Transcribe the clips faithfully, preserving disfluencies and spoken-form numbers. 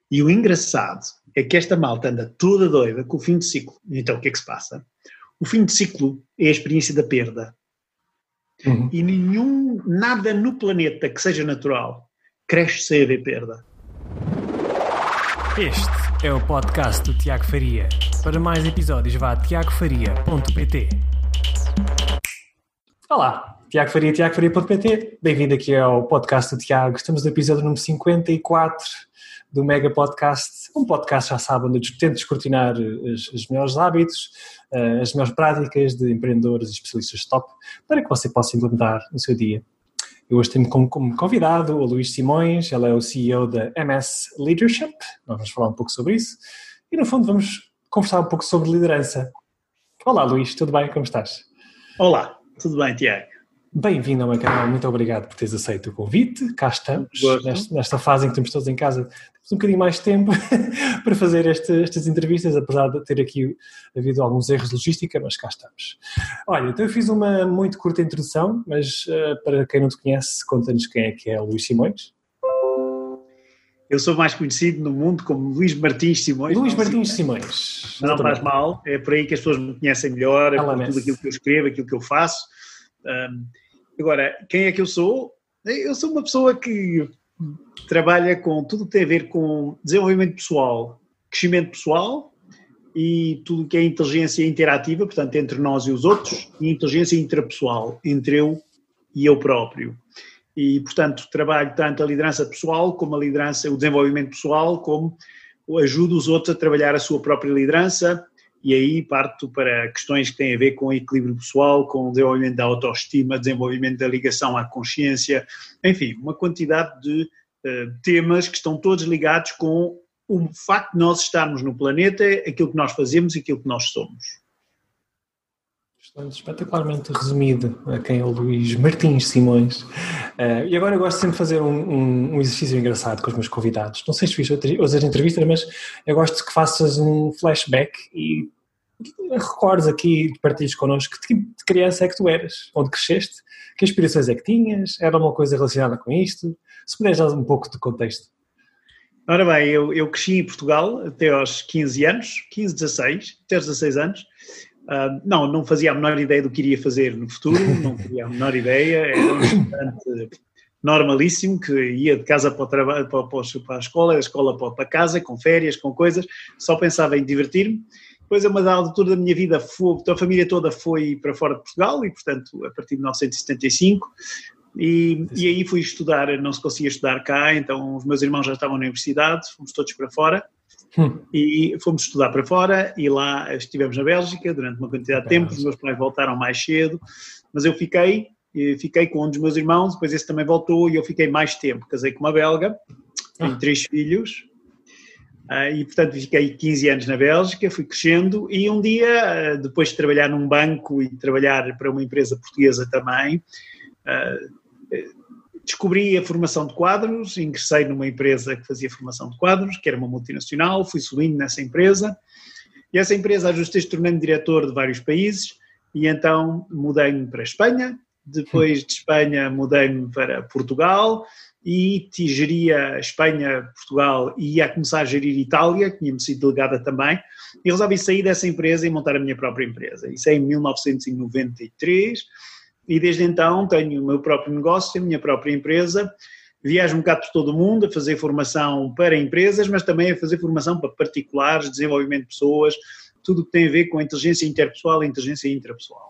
E o engraçado é que esta malta anda toda doida com o fim de ciclo. Então o que é que se passa? O fim de ciclo é a experiência da perda. Uhum. E nenhum, nada no planeta que seja natural cresce sem haver perda. Este é o podcast do Tiago Faria. Para mais episódios vá a tiago faria ponto pt. Olá, Tiago Faria, tiago faria ponto pt. Bem-vindo aqui ao podcast do Tiago. Estamos no episódio número cinquenta e quatro do Mega Podcast. Um podcast, já sabem, onde eu tento descortinar os, os melhores hábitos, as melhores práticas de empreendedores e especialistas de top para que você possa implementar no seu dia. Eu hoje tenho como, como convidado o Luís Simões, ele é o C E O da M S Leadership, nós vamos falar um pouco sobre isso, e no fundo vamos conversar um pouco sobre liderança. Olá Luís, tudo bem? Como estás? Olá, tudo bem, Tiago? Bem-vindo ao meu canal, muito obrigado por teres aceito o convite, cá estamos, nesta, nesta fase em que estamos todos em casa, temos um bocadinho mais de tempo para fazer este, estas entrevistas, apesar de ter aqui havido alguns erros de logística, mas cá estamos. Olha, então eu fiz uma muito curta introdução, mas uh, para quem não te conhece, conta-nos quem é que é o Luís Simões. Eu sou mais conhecido no mundo como Luís Martins Simões. Luís Martins Simões. Não faz mal, é por aí que as pessoas me conhecem melhor, é por tudo aquilo que eu escrevo, aquilo que eu faço. Um, agora, quem é que eu sou? Eu sou uma pessoa que trabalha com tudo o que tem a ver com desenvolvimento pessoal, crescimento pessoal e tudo o que é inteligência interativa, portanto, entre nós e os outros, e inteligência intrapessoal, entre eu e eu próprio. E, portanto, trabalho tanto a liderança pessoal como a liderança, o desenvolvimento pessoal, como ajudo os outros a trabalhar a sua própria liderança. E aí parto para questões que têm a ver com o equilíbrio pessoal, com o desenvolvimento da autoestima, desenvolvimento da ligação à consciência, enfim, uma quantidade de uh, temas que estão todos ligados com o facto de nós estarmos no planeta, aquilo que nós fazemos e aquilo que nós somos. Espetacularmente resumido a quem é o Luís Martins Simões. Uh, e agora eu gosto sempre de fazer um, um, um exercício engraçado com os meus convidados. Não sei se fiz outras entrevistas, mas eu gosto que faças um flashback e recordes aqui, partilhes connosco que tipo de criança é que tu eras, onde cresceste, que inspirações é que tinhas, era uma coisa relacionada com isto? Se puderes dar um pouco de contexto. Ora bem, eu, eu cresci em Portugal até aos quinze anos, quinze, dezasseis, até aos dezasseis anos. Uh, não, não fazia a menor ideia do que iria fazer no futuro, não fazia a menor ideia, era um estudante normalíssimo que ia de casa para, o trabalho, para, para a escola, da escola para, para casa, com férias, com coisas, só pensava em divertir-me. Depois, a uma altura da minha vida, foi, a família toda foi para fora de Portugal e, portanto, a partir de mil novecentos e setenta e cinco, e, e aí fui estudar, não se conseguia estudar cá, então os meus irmãos já estavam na universidade, fomos todos para fora. Hum. E fomos estudar para fora e lá estivemos na Bélgica durante uma quantidade de tempo, os meus pais voltaram mais cedo, mas eu fiquei, fiquei com um dos meus irmãos, depois esse também voltou e eu fiquei mais tempo, casei com uma belga, tenho ah. três filhos e portanto fiquei quinze anos na Bélgica, fui crescendo e um dia, depois de trabalhar num banco e trabalhar para uma empresa portuguesa também, descobri a formação de quadros, ingressei numa empresa que fazia formação de quadros, que era uma multinacional, fui subindo nessa empresa, e essa empresa ajustei se tornando diretor de vários países, e então mudei-me para a Espanha, depois de Espanha mudei-me para Portugal, e geria a Espanha, Portugal, e ia começar a gerir Itália, que tinha-me sido delegada também, e resolvi sair dessa empresa e montar a minha própria empresa. Isso é em mil novecentos e noventa e três, e desde então tenho o meu próprio negócio, a minha própria empresa, viajo um bocado por todo o mundo a fazer formação para empresas, mas também a fazer formação para particulares, desenvolvimento de pessoas, tudo o que tem a ver com a inteligência interpessoal e a inteligência intrapessoal.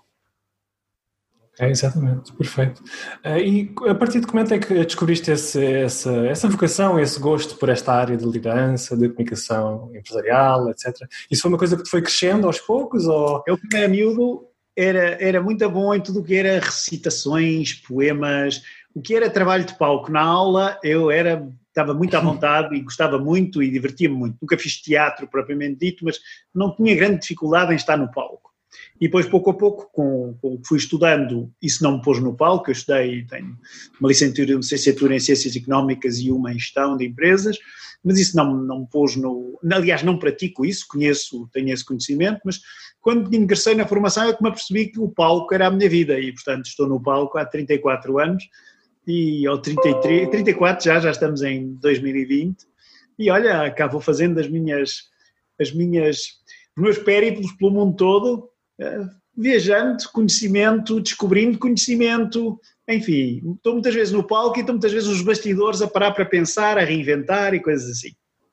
É, exatamente, perfeito. Uh, e a partir de que momento é que descobriste esse, essa, essa vocação, esse gosto por esta área de liderança, de comunicação empresarial, etcétera? Isso foi uma coisa que te foi crescendo aos poucos? Ou... Eu, quando era miúdo, Era, era muito bom em tudo o que era recitações, poemas, o que era trabalho de palco na aula, eu era, estava muito à vontade e gostava muito e divertia-me muito. Nunca fiz teatro propriamente dito, mas não tinha grande dificuldade em estar no palco. E depois, pouco a pouco, com, com o que fui estudando, isso não me pôs no palco, eu estudei, tenho uma licenciatura, uma licenciatura em Ciências Económicas e uma em Gestão de Empresas, mas isso não, não me pôs no... Aliás, não pratico isso, conheço, tenho esse conhecimento, mas quando ingressei na formação é que me apercebi que o palco era a minha vida e, portanto, estou no palco há trinta e quatro anos e, ou trinta e três, trinta e quatro já, já estamos em dois mil e vinte e olha, cá vou fazendo as minhas, as minhas, os meus périplos pelo mundo todo, uh, viajando, conhecimento, descobrindo conhecimento, enfim, estou muitas vezes no palco e estou muitas vezes nos bastidores a parar para pensar, a reinventar e coisas assim.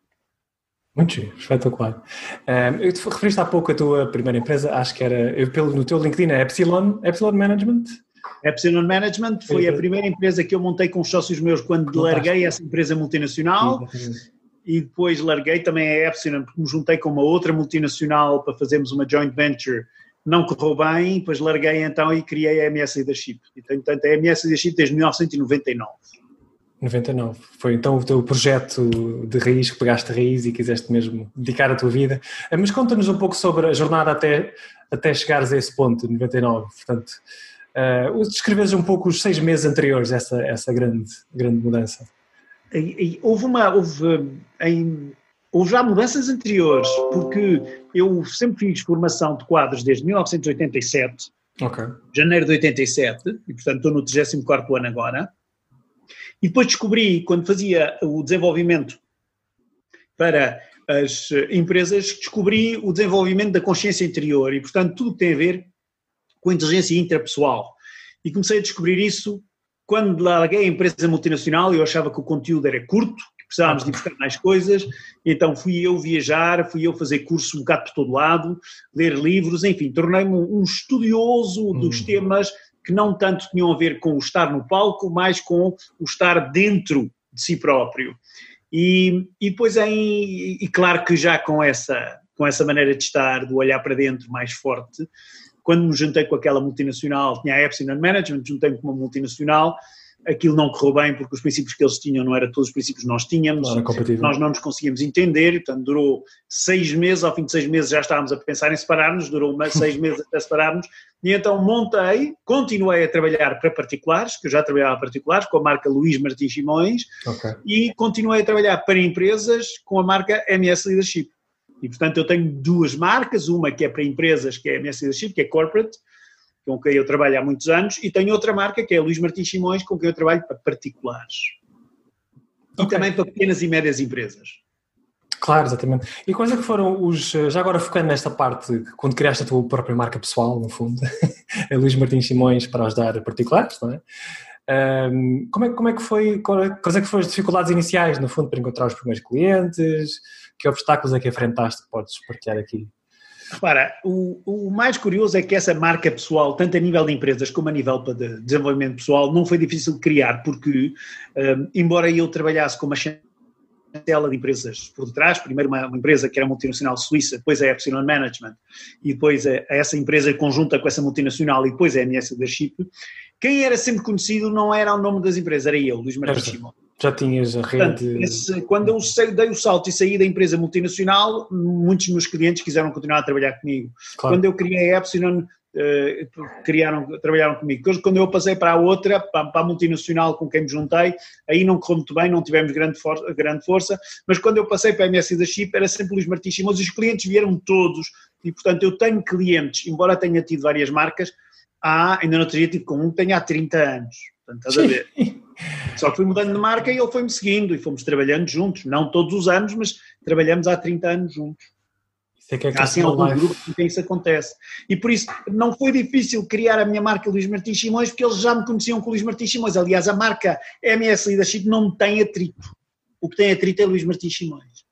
Muito giro, espetacular. Um, eu te referiste há pouco a tua primeira empresa, acho que era, eu, pelo, no teu LinkedIn, é Epsilon, Epsilon Management? Epsilon Management foi a primeira empresa que eu montei com os sócios meus quando Fantástico. larguei essa empresa multinacional. Exatamente. E depois larguei também a Epsilon porque me juntei com uma outra multinacional para fazermos uma joint venture. Não correu bem, depois larguei então e criei a M S Leadership. E tenho, portanto, a M S Leadership desde mil novecentos e noventa e nove. noventa e nove. Foi então o teu projeto de raiz, que pegaste a raiz e quiseste mesmo dedicar a tua vida. Mas conta-nos um pouco sobre a jornada até, até chegares a esse ponto, noventa e nove. Portanto, uh, descreves um pouco os seis meses anteriores a essa, essa grande, grande mudança. E, e houve uma... Houve, em, houve já mudanças anteriores, porque eu sempre fiz formação de quadros desde mil novecentos e oitenta e sete, okay. janeiro de oitenta e sete, e portanto estou no trigésimo quarto ano agora. E depois descobri, quando fazia o desenvolvimento para as empresas, descobri o desenvolvimento da consciência interior e, portanto, tudo que tem a ver com a inteligência interpessoal. E comecei a descobrir isso quando larguei a empresa multinacional. Eu achava que o conteúdo era curto, que precisávamos de buscar mais coisas, então fui eu viajar, fui eu fazer cursos um bocado por todo lado, ler livros, enfim, tornei-me um estudioso hum. dos temas que não tanto tinham a ver com o estar no palco, mais com o estar dentro de si próprio. E, e depois, em, e claro que já com essa, com essa maneira de estar, de olhar para dentro mais forte, quando me juntei com aquela multinacional, tinha a Epsilon Management, juntei-me com uma multinacional, aquilo não correu bem porque os princípios que eles tinham não eram todos os princípios que nós tínhamos, claro, nós não nos conseguíamos entender, portanto durou seis meses, ao fim de seis meses já estávamos a pensar em separar-nos, durou mais seis meses até separar-nos, e então montei, continuei a trabalhar para particulares, que eu já trabalhava para particulares, com a marca Luís Martins Simões, okay. e continuei a trabalhar para empresas com a marca M S Leadership. E portanto eu tenho duas marcas, uma que é para empresas, que é a M S Leadership, que é corporate, com quem eu trabalho há muitos anos, e tenho outra marca que é a Luís Martins Simões, com quem eu trabalho para particulares. Okay. E também para pequenas e médias empresas. Claro, exatamente. E quais é que foram os, já agora focando nesta parte, quando criaste a tua própria marca pessoal, no fundo, a Luís Martins Simões para ajudar particulares, não é? Um, como, é como é que foi, quais é que foram as dificuldades iniciais, no fundo, para encontrar os primeiros clientes? Que obstáculos é que enfrentaste que podes partilhar aqui? Repara, o, o mais curioso é que essa marca pessoal, tanto a nível de empresas como a nível de desenvolvimento pessoal, não foi difícil de criar, porque, um, embora eu trabalhasse com uma chancela de empresas por detrás, primeiro uma, uma empresa que era multinacional suíça, depois a Epsilon Management, e depois a, a essa empresa conjunta com essa multinacional, e depois a M S Leadership, quem era sempre conhecido não era o nome das empresas, era eu, Luís Martins Simões. Já tinhas a rede... Portanto, esse, quando eu dei o salto e saí da empresa multinacional, muitos dos meus clientes quiseram continuar a trabalhar comigo. Claro. Quando eu criei a Epsilon, uh, criaram, trabalharam comigo. Quando eu passei para a outra, para, para a multinacional com quem me juntei, aí não correu muito bem, não tivemos grande, for, grande força, mas quando eu passei para a M S Leadership era sempre Luís Martins Simões, os clientes vieram todos, e portanto eu tenho clientes, embora tenha tido várias marcas, há, ainda não teria tido com um que tenho há trinta anos, portanto estás a ver. Só que fui mudando de marca e ele foi-me seguindo e fomos trabalhando juntos, não todos os anos, mas trabalhamos há trinta anos juntos. Isso é que é que há assim alguns grupos em que isso acontece. E por isso não foi difícil criar a minha marca Luís Martins Simões, porque eles já me conheciam com Luís Martins Simões. Aliás, a marca M S Leadership não tem atrito. O que tem atrito é Luís Martins Simões.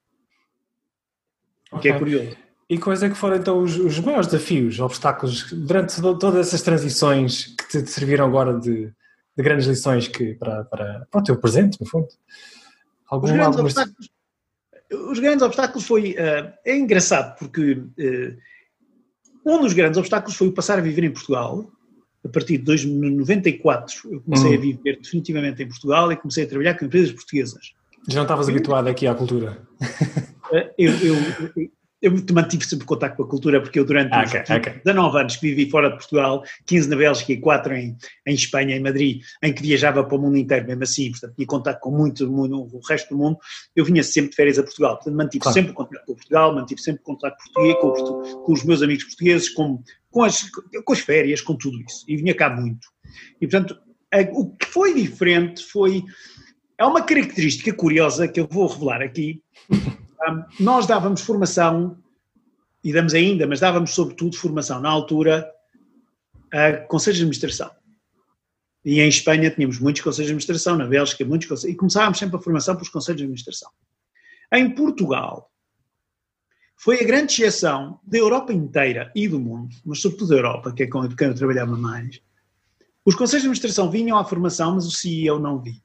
O okay. que é curioso. E quais é que foram então os, os maiores desafios, obstáculos, durante todas essas transições que te, te serviram agora de... de grandes lições que, para, para, para o teu presente, no fundo? Algum, os, grandes algumas... obstáculos, os grandes obstáculos foi... Uh, é engraçado, porque uh, um dos grandes obstáculos foi o passar a viver em Portugal. A partir de noventa e quatro eu comecei hum. a viver definitivamente em Portugal e comecei a trabalhar com empresas portuguesas. Já não estavas eu, habituado aqui à cultura? Uh, eu... eu, eu Eu mantive sempre contato com a cultura porque eu durante ah, okay, okay. dezanove anos que vivi fora de Portugal, quinze na Bélgica e quatro em, em Espanha, em Madrid, em que viajava para o mundo inteiro mesmo assim, portanto tinha contato com muito mundo, o resto do mundo, eu vinha sempre de férias a Portugal, portanto mantive claro. sempre contato com Portugal, mantive sempre contato português, com, com os meus amigos portugueses, com, com, as, com as férias, com tudo isso, e vinha cá muito. E portanto, a, o que foi diferente foi há uma característica curiosa que eu vou revelar aqui. Um, nós dávamos formação, e damos ainda, mas dávamos sobretudo formação na altura a conselhos de administração. E em Espanha tínhamos muitos conselhos de administração, na Bélgica muitos conselhos, e começávamos sempre a formação pelos conselhos de administração. Em Portugal, foi a grande exceção da Europa inteira e do mundo, mas sobretudo da Europa, que é com quem eu trabalhava mais. Os conselhos de administração vinham à formação, mas o C E O não vinha.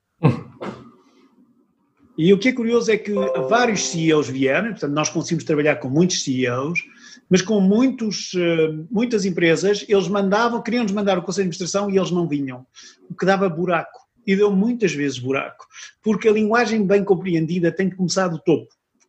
E o que é curioso é que vários C E Os vieram, portanto nós conseguimos trabalhar com muitos C E Os, mas com muitos, muitas empresas, eles mandavam, queriam-nos mandar o conselho de administração e eles não vinham, o que dava buraco, e deu muitas vezes buraco, porque a linguagem bem compreendida tem que começar do topo.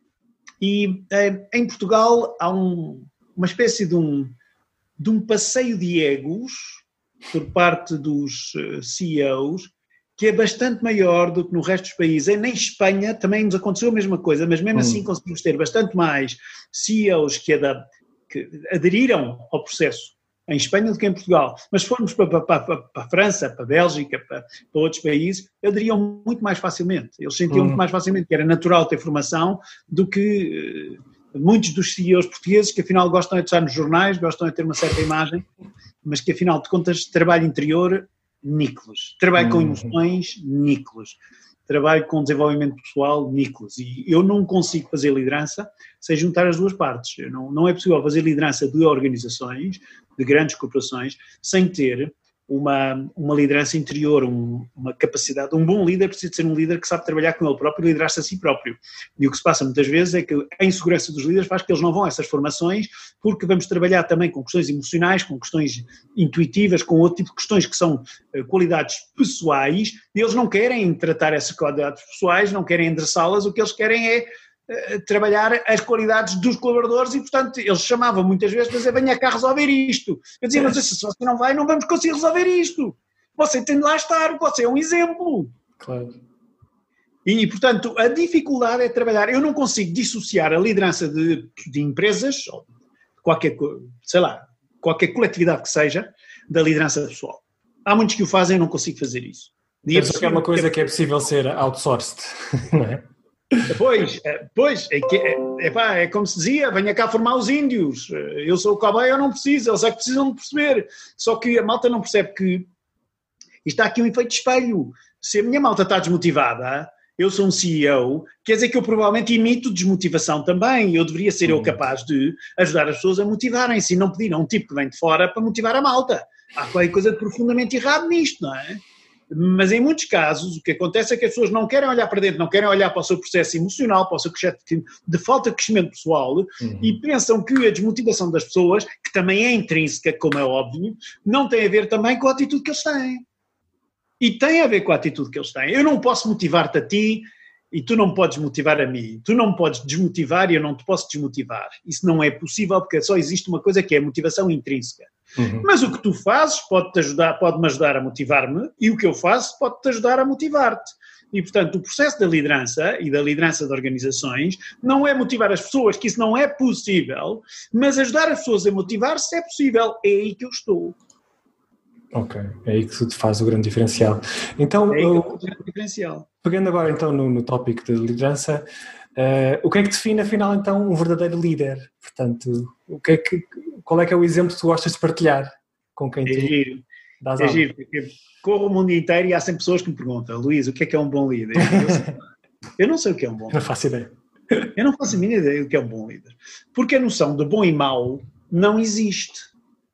E em Portugal há um, uma espécie de um, de um passeio de egos por parte dos C E Os, que é bastante maior do que no resto dos países. Na Espanha também nos aconteceu a mesma coisa, mas mesmo hum. assim conseguimos ter bastante mais C E Os que, ad, que aderiram ao processo em Espanha do que em Portugal. Mas se formos para, para, para, para a França, para a Bélgica, para, para outros países, aderiam muito mais facilmente. Eles sentiam hum. muito mais facilmente que era natural ter formação do que uh, muitos dos C E Os portugueses que afinal gostam de estar nos jornais, gostam de ter uma certa imagem, mas que afinal de contas trabalho interior, níquelos. Trabalho com emoções, níquelos. Trabalho com desenvolvimento pessoal, níquelos. E eu não consigo fazer liderança sem juntar as duas partes. Eu não, não é possível fazer liderança de organizações, de grandes corporações, sem ter uma, uma liderança interior, um, uma capacidade. Um bom líder precisa de ser um líder que sabe trabalhar com ele próprio e liderar-se a si próprio. E o que se passa muitas vezes é que a insegurança dos líderes faz que eles não vão a essas formações, porque vamos trabalhar também com questões emocionais, com questões intuitivas, com outro tipo de questões que são uh, qualidades pessoais, e eles não querem tratar essas qualidades pessoais, não querem endereçá-las, o que eles querem é trabalhar as qualidades dos colaboradores e, portanto, eles chamavam muitas vezes para dizer, venha cá resolver isto. Eu dizia, mas se você não vai, não vamos conseguir resolver isto. Você tem de lá estar, você é um exemplo. Claro. E, portanto, a dificuldade é trabalhar. Eu não consigo dissociar a liderança de, de empresas, ou qualquer, sei lá, qualquer coletividade que seja, da liderança pessoal. Há muitos que o fazem, eu não consigo fazer isso. Mas é uma coisa que é possível ser outsourced, não é? Pois, pois é, que, é, é, pá, é como se dizia, venha cá formar os índios, eu sou o cowboy, eu não preciso, eles é que precisam de perceber, só que a malta não percebe que está aqui um efeito de espelho. Se a minha malta está desmotivada, eu sou um C E O, quer dizer que eu provavelmente imito desmotivação também, eu deveria ser hum. eu capaz de ajudar as pessoas a motivarem-se e não pedir a um tipo que vem de fora para motivar a malta. Há qualquer coisa de profundamente errado nisto, não é? Mas em muitos casos o que acontece é que as pessoas não querem olhar para dentro, não querem olhar para o seu processo emocional, para o seu processo de falta de crescimento pessoal uhum. e pensam que a desmotivação das pessoas, que também é intrínseca, como é óbvio, não tem a ver também com a atitude que eles têm. E tem a ver com a atitude que eles têm. Eu não posso motivar-te a ti e tu não podes motivar a mim. Tu não me podes desmotivar e eu não te posso desmotivar. Isso não é possível porque só existe uma coisa que é a motivação intrínseca. Uhum. Mas o que tu fazes pode-te ajudar, pode-me ajudar a motivar-me e o que eu faço pode-te ajudar a motivar-te. E, portanto, o processo da liderança e da liderança de organizações não é motivar as pessoas, que isso não é possível, mas ajudar as pessoas a motivar-se é possível. É aí que eu estou. Ok, é aí que tu faz o grande diferencial. Então, é aí que eu, o grande diferencial. Pegando agora então no, no tópico de liderança, uh, o que é que define afinal então um verdadeiro líder? Portanto, o que é que, qual é que é o exemplo que tu gostas de partilhar com quem é tu giro. dás É aula? giro, porque corro o mundo inteiro e há sempre pessoas que me perguntam, Luís, o que é que é um bom líder? Eu, sei, eu não sei o que é um bom líder. Não faço ideia. Eu não faço a mínima ideia do que é um bom líder. Porque a noção de bom e mau não existe.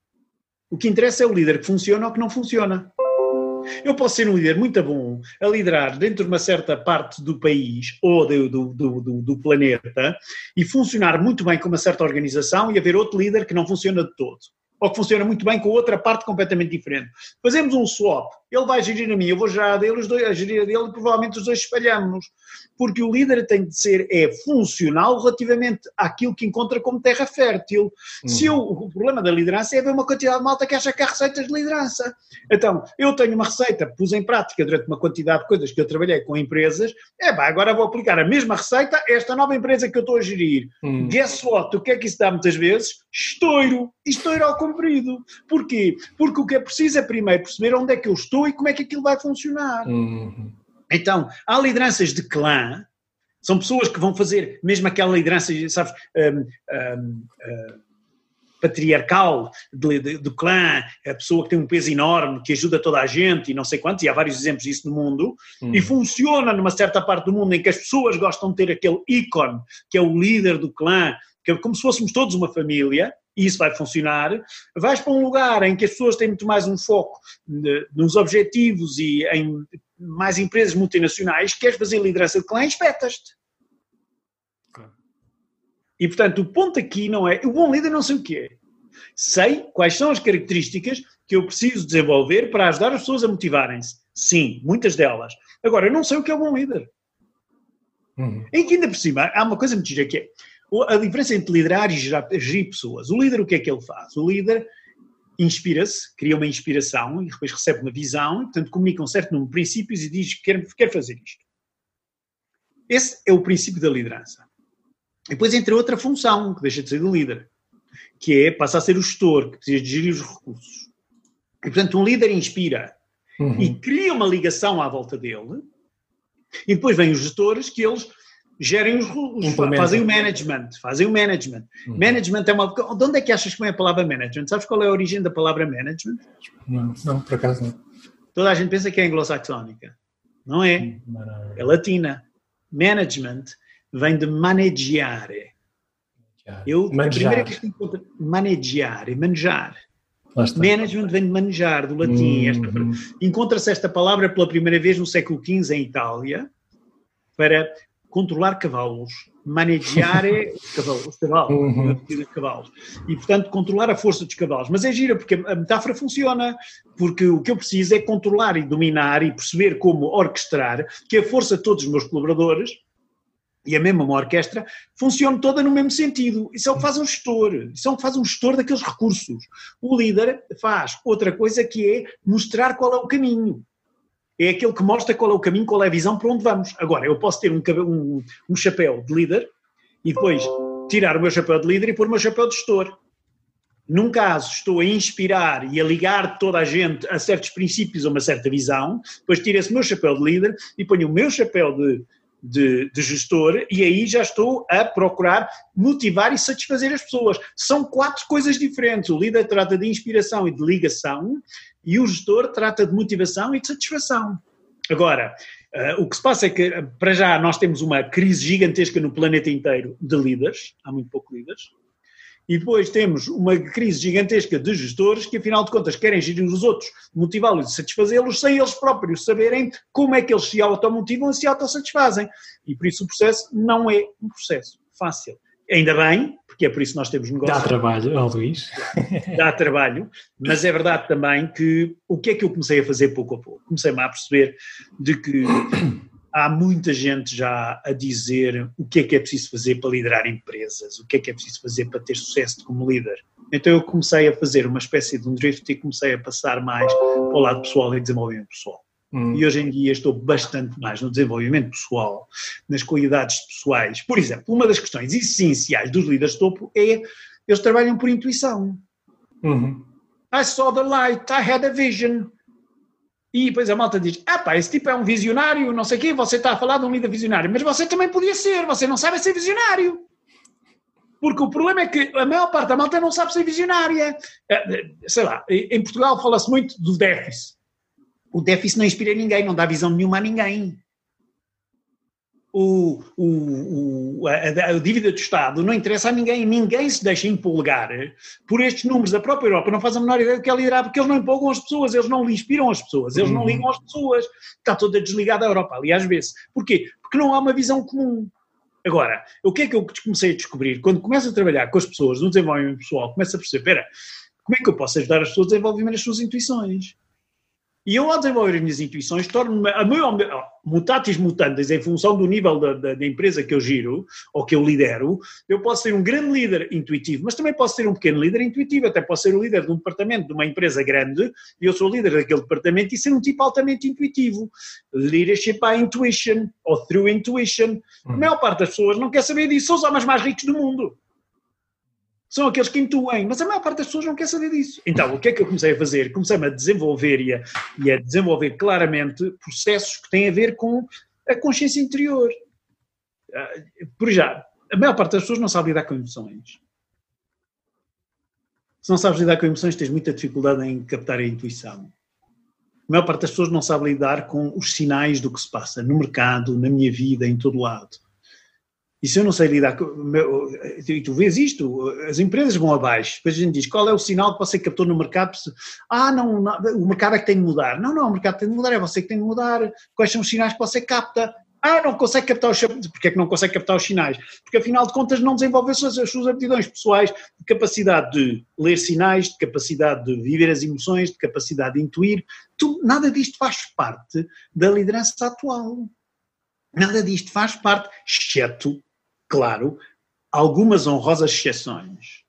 O que interessa é o líder que funciona ou que não funciona. Eu posso ser um líder muito bom a liderar dentro de uma certa parte do país ou do, do, do, do, do planeta e funcionar muito bem com uma certa organização e haver outro líder que não funciona de todo. Ou que funciona muito bem com outra parte completamente diferente. Fazemos um swap. Ele vai gerir a mim, eu vou gerir a dele, os dois, a gerir a dele e provavelmente os dois espalhamos. Porque o líder tem de ser é, funcional relativamente àquilo que encontra como terra fértil. Uhum. Se eu, o problema da liderança é haver uma quantidade de malta que acha que há receitas de liderança. Então, eu tenho uma receita, pus em prática durante uma quantidade de coisas que eu trabalhei com empresas, é pá, agora vou aplicar a mesma receita a esta nova empresa que eu estou a gerir. Uhum. Guess what? O que é que isso dá muitas vezes? Estouro. Estouro ao comprido. Porquê? Porque o que é preciso é primeiro perceber onde é que eu estou e como é que aquilo vai funcionar. Uhum. Então, há lideranças de clã, são pessoas que vão fazer mesmo aquela liderança, sabes, um, um, um, patriarcal de, de, do clã, a pessoa que tem um peso enorme, que ajuda toda a gente e não sei quantos, e há vários exemplos disso no mundo, hum. e funciona numa certa parte do mundo em que as pessoas gostam de ter aquele ícone, que é o líder do clã, que é como se fôssemos todos uma família, e isso vai funcionar. Vais para um lugar em que as pessoas têm muito mais um foco de, nos objetivos e em mais empresas multinacionais, queres fazer liderança de clã, espetas-te. Claro. E, portanto, o ponto aqui não é... O bom líder não sei o que é. Sei quais são as características que eu preciso desenvolver para ajudar as pessoas a motivarem-se. Sim, muitas delas. Agora, eu não sei o que é um bom líder. Uhum. Em que ainda por cima, há uma coisa muito gira que é a diferença entre liderar e gerar, gerir pessoas. O líder, o que é que ele faz? O líder inspira-se, cria uma inspiração e depois recebe uma visão, e, portanto, comunica um certo número de princípios e diz que quer, quer fazer isto. Esse é o princípio da liderança. E depois entra outra função, que deixa de ser do líder, que é, passa a ser o gestor, que precisa de gerir os recursos. E, portanto, um líder inspira uhum. e cria uma ligação à volta dele, e depois vêm os gestores que eles gerem os, os fazem o management, fazem o management. Uhum. Management é uma... De onde é que achas que vem a palavra management? Sabes qual é a origem da palavra management? Não, não, por acaso não. Toda a gente pensa que é anglo-saxónica. Não é. É latina. Management vem de maneggiare. Eu, a primeira vez que encontro... Maneggiare, manejar. Management vem de manejar, do latim. Uhum. Esta... Encontra-se esta palavra pela primeira vez no século quinze em Itália para... controlar cavalos, maneggiare os cavalos, os cavalos, uhum. os cavalos, e portanto controlar a força dos cavalos. Mas é gira porque a metáfora funciona, porque o que eu preciso é controlar e dominar e perceber como orquestrar que a força de todos os meus colaboradores, e a mesma uma orquestra, funcione toda no mesmo sentido. Isso é o que faz um gestor, isso é o que faz um gestor daqueles recursos. O líder faz outra coisa que é mostrar qual é o caminho. É aquele que mostra qual é o caminho, qual é a visão, para onde vamos. Agora, eu posso ter um, um, um chapéu de líder e depois tirar o meu chapéu de líder e pôr o meu chapéu de gestor. Num caso, estou a inspirar e a ligar toda a gente a certos princípios ou uma certa visão, depois tiro esse meu chapéu de líder e ponho o meu chapéu de, de, de gestor e aí já estou a procurar motivar e satisfazer as pessoas. São quatro coisas diferentes. O líder trata de inspiração e de ligação, e o gestor trata de motivação e de satisfação. Agora, uh, o que se passa é que, para já, nós temos uma crise gigantesca no planeta inteiro de líderes, há muito pouco líderes, e depois temos uma crise gigantesca de gestores que, afinal de contas, querem gerir os outros, motivá-los e satisfazê-los, sem eles próprios saberem como é que eles se automotivam e se autossatisfazem. E por isso o processo não é um processo fácil. Ainda bem, porque é por isso que nós temos negócio. Dá trabalho, ó Luís. Dá trabalho, mas é verdade também que o que é que eu comecei a fazer pouco a pouco? Comecei-me a perceber de que há muita gente já a dizer o que é que é preciso fazer para liderar empresas, o que é que é preciso fazer para ter sucesso como líder. Então eu comecei a fazer uma espécie de um drift e comecei a passar mais para o lado pessoal e desenvolvimento pessoal. Hum. E hoje em dia estou bastante mais no desenvolvimento pessoal, nas qualidades pessoais. Por exemplo, uma das questões essenciais dos líderes de topo é eles trabalham por intuição. Uhum. I saw the light, I had a vision. E depois a malta diz, ah pá, esse tipo é um visionário, não sei o quê, você está a falar de um líder visionário, mas você também podia ser, você não sabe ser visionário. Porque o problema é que a maior parte da malta não sabe ser visionária. Sei lá, em Portugal fala-se muito do déficit. O déficit não inspira ninguém, não dá visão nenhuma a ninguém. O, o, o, a, a dívida do Estado não interessa a ninguém, ninguém se deixa empolgar por estes números. A própria Europa não faz a menor ideia do que é liderar, porque eles não empolgam as pessoas, eles não inspiram as pessoas, eles não ligam as pessoas. Está toda desligada a Europa, aliás, vê-se. Porquê? Porque não há uma visão comum. Agora, o que é que eu comecei a descobrir? Quando começo a trabalhar com as pessoas no desenvolvimento pessoal, começo a perceber, espera, como é que eu posso ajudar as pessoas a desenvolver as suas intuições? E eu, ao desenvolver as minhas intuições, torno-me a meu, mutatis mutandis, em função do nível da, da, da empresa que eu giro, ou que eu lidero, eu posso ser um grande líder intuitivo, mas também posso ser um pequeno líder intuitivo, até posso ser o líder de um departamento de uma empresa grande, e eu sou o líder daquele departamento, e ser um tipo altamente intuitivo. Leadership by intuition, ou through intuition. A maior parte das pessoas não quer saber disso, são os homens mais ricos do mundo. São aqueles que intuem, mas a maior parte das pessoas não quer saber disso. Então, o que é que eu comecei a fazer? Comecei-me a desenvolver e a, e a desenvolver claramente processos que têm a ver com a consciência interior. Por já, a maior parte das pessoas não sabe lidar com emoções. Se não sabes lidar com emoções, tens muita dificuldade em captar a intuição. A maior parte das pessoas não sabe lidar com os sinais do que se passa no mercado, na minha vida, em todo lado. E se eu não sei lidar com... E tu vês isto, as empresas vão abaixo, depois a gente diz, qual é o sinal que você captou no mercado? Ah, não, não, o mercado é que tem de mudar. Não, não, o mercado tem de mudar, é você que tem de mudar. Quais são os sinais que você capta? Ah, não consegue captar os... Porquê é que não consegue captar os sinais? Porque afinal de contas não desenvolveu as, as suas aptidões pessoais de capacidade de ler sinais, de capacidade de viver as emoções, de capacidade de intuir. Tu, nada disto faz parte da liderança atual. Nada disto faz parte, exceto, claro, algumas honrosas exceções.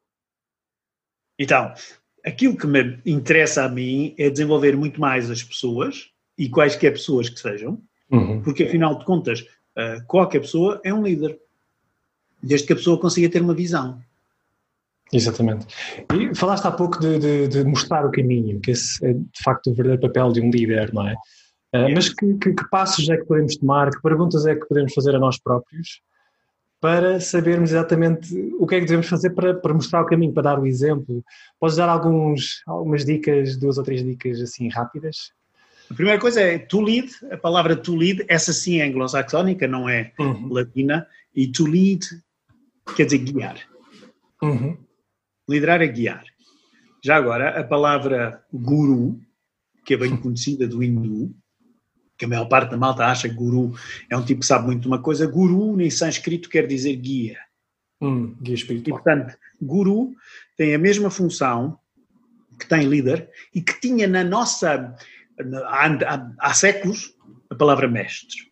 Então, aquilo que me interessa a mim é desenvolver muito mais as pessoas, e quaisquer pessoas que sejam, uhum. Porque afinal de contas, qualquer pessoa é um líder, desde que a pessoa consiga ter uma visão. Exatamente. E falaste há pouco de, de, de mostrar o caminho, que esse é de facto o verdadeiro papel de um líder, não é? Uh, mas que, que, que passos é que podemos tomar, que perguntas é que podemos fazer a nós próprios para sabermos exatamente o que é que devemos fazer para, para mostrar o caminho, para dar o exemplo? Podes dar alguns, algumas dicas, duas ou três dicas assim rápidas? A primeira coisa é to lead, a palavra to lead, essa sim é anglo-saxónica, não é uhum. latina, e to lead quer dizer guiar. Uhum. Liderar é guiar. Já agora, a palavra guru, que é bem conhecida do hindu, que a maior parte da malta acha que guru é um tipo que sabe muito de uma coisa, guru em sânscrito quer dizer guia. Hum, guia espiritual. E, portanto, guru tem a mesma função que tem líder e que tinha na nossa... Há, há, há séculos, a palavra mestre.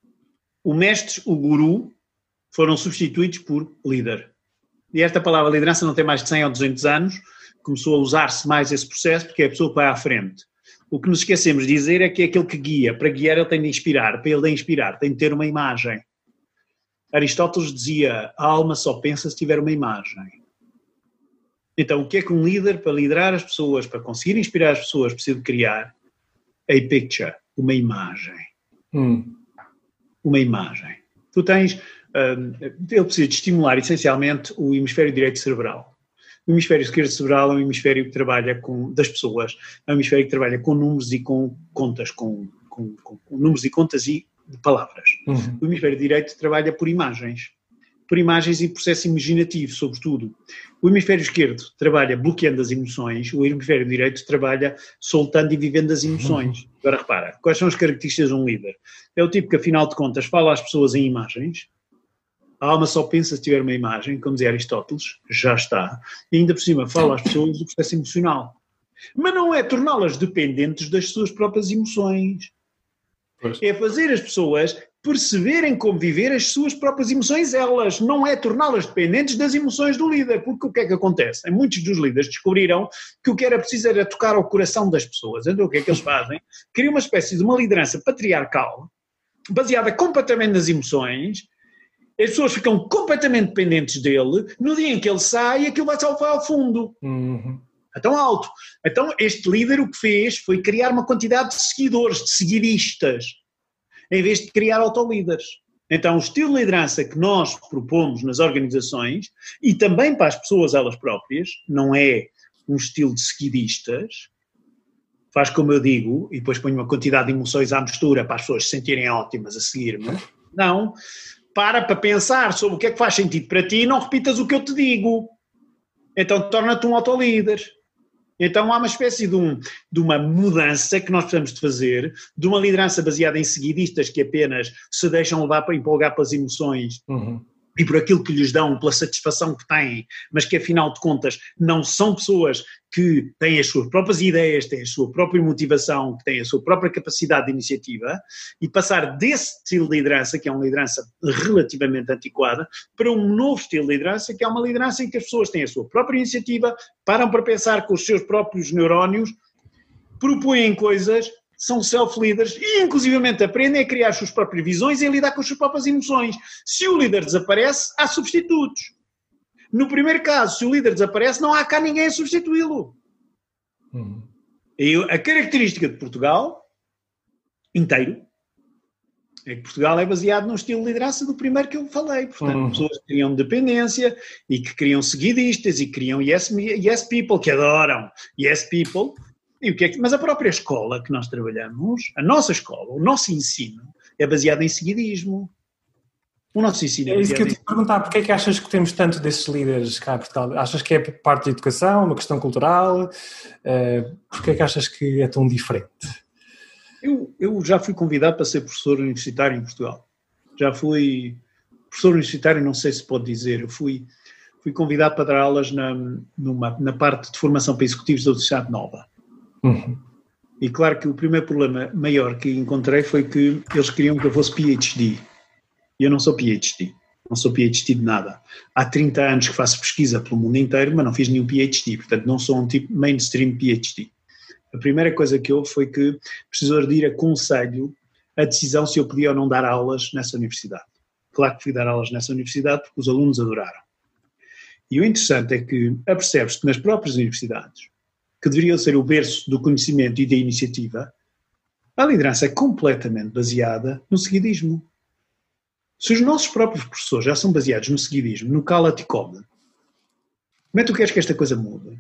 O mestre, o guru, foram substituídos por líder. E esta palavra liderança não tem mais de cem ou duzentos anos, começou a usar-se mais esse processo porque é a pessoa que vai à frente. O que nos esquecemos de dizer é que é aquele que guia. Para guiar ele tem de inspirar, para ele de inspirar tem de ter uma imagem. Aristóteles dizia, a alma só pensa se tiver uma imagem. Então o que é que um líder, para liderar as pessoas, para conseguir inspirar as pessoas, precisa de criar? A picture, uma imagem. Hum. Uma imagem. Tu tens, um, ele precisa de estimular essencialmente o hemisfério direito cerebral. O hemisfério esquerdo cerebral é um hemisfério que trabalha com, das pessoas, é um hemisfério que trabalha com números e com contas, com, com, com, com números e contas e palavras. Uhum. O hemisfério direito trabalha por imagens. Por imagens e processo imaginativo, sobretudo. O hemisfério esquerdo trabalha bloqueando as emoções, o hemisfério direito trabalha soltando e vivendo as emoções. Agora repara, quais são as características de um líder? É o tipo que, afinal de contas, fala às pessoas em imagens, a alma só pensa se tiver uma imagem, como dizia Aristóteles, já está, e ainda por cima fala às pessoas do processo emocional. Mas não é torná-las dependentes das suas próprias emoções. Pois. É fazer as pessoas perceberem como viver as suas próprias emoções elas, não é torná-las dependentes das emoções do líder, porque o que é que acontece? Muitos dos líderes descobriram que o que era preciso era tocar ao coração das pessoas. Então o que é que eles fazem? Criam uma espécie de uma liderança patriarcal, baseada completamente nas emoções, as pessoas ficam completamente dependentes dele, no dia em que ele sai, aquilo vai salvar ao fundo. Uhum. Tão alto. Então este líder o que fez foi criar uma quantidade de seguidores, de seguidistas, em vez de criar autolíderes. Então o estilo de liderança que nós propomos nas organizações, e também para as pessoas elas próprias, não é um estilo de seguidistas, faz como eu digo, e depois ponho uma quantidade de emoções à mistura para as pessoas se sentirem ótimas a seguir-me. Não, para para pensar sobre o que é que faz sentido para ti e não repitas o que eu te digo. Então torna-te um autolíder. Então há uma espécie de, um, de uma mudança que nós precisamos de fazer, de uma liderança baseada em seguidistas que apenas se deixam levar para empolgar pelas emoções uhum. e por aquilo que lhes dão, pela satisfação que têm, mas que afinal de contas não são pessoas que têm as suas próprias ideias, têm a sua própria motivação, que têm a sua própria capacidade de iniciativa, e passar desse estilo de liderança, que é uma liderança relativamente antiquada, para um novo estilo de liderança, que é uma liderança em que as pessoas têm a sua própria iniciativa, param para pensar com os seus próprios neurónios, propõem coisas, são self-leaders e inclusivamente aprendem a criar as suas próprias visões e a lidar com as suas próprias emoções. Se o líder desaparece, há substitutos. No primeiro caso, se o líder desaparece, não há cá ninguém a substituí-lo. Uhum. E a característica de Portugal, inteiro, é que Portugal é baseado num estilo de liderança do primeiro que eu falei. Portanto, uhum. pessoas que criam dependência e que criam seguidistas e que criam yes, yes people, que adoram yes people. E o que é que, mas a própria escola que nós trabalhamos, a nossa escola, o nosso ensino, é baseado em seguidismo. O nosso ensino é, é isso que eu te em... perguntar, porque é que achas que temos tanto desses líderes cá em Portugal? Achas que é parte da educação, uma questão cultural? Uh, porque é que achas que é tão diferente? Eu, eu já fui convidado para ser professor universitário em Portugal. Já fui professor universitário, não sei se pode dizer, eu fui, fui convidado para dar aulas na, numa, na parte de formação para executivos da Universidade Nova. Uhum. E claro que o primeiro problema maior que encontrei foi que eles queriam que eu fosse P H D. E eu não sou P H D, não sou P H D de nada. Há trinta anos que faço pesquisa pelo mundo inteiro, mas não fiz nenhum P H D, portanto não sou um tipo mainstream P H D. A primeira coisa que houve foi que precisou de ir a conselho a decisão se eu podia ou não dar aulas nessa universidade. Claro que fui dar aulas nessa universidade porque os alunos adoraram. E o interessante é que apercebes que nas próprias universidades, que deveriam ser o berço do conhecimento e da iniciativa, a liderança é completamente baseada no seguidismo. Se os nossos próprios professores já são baseados no seguidismo, no cala-te e come, como é que tu queres que esta coisa mude?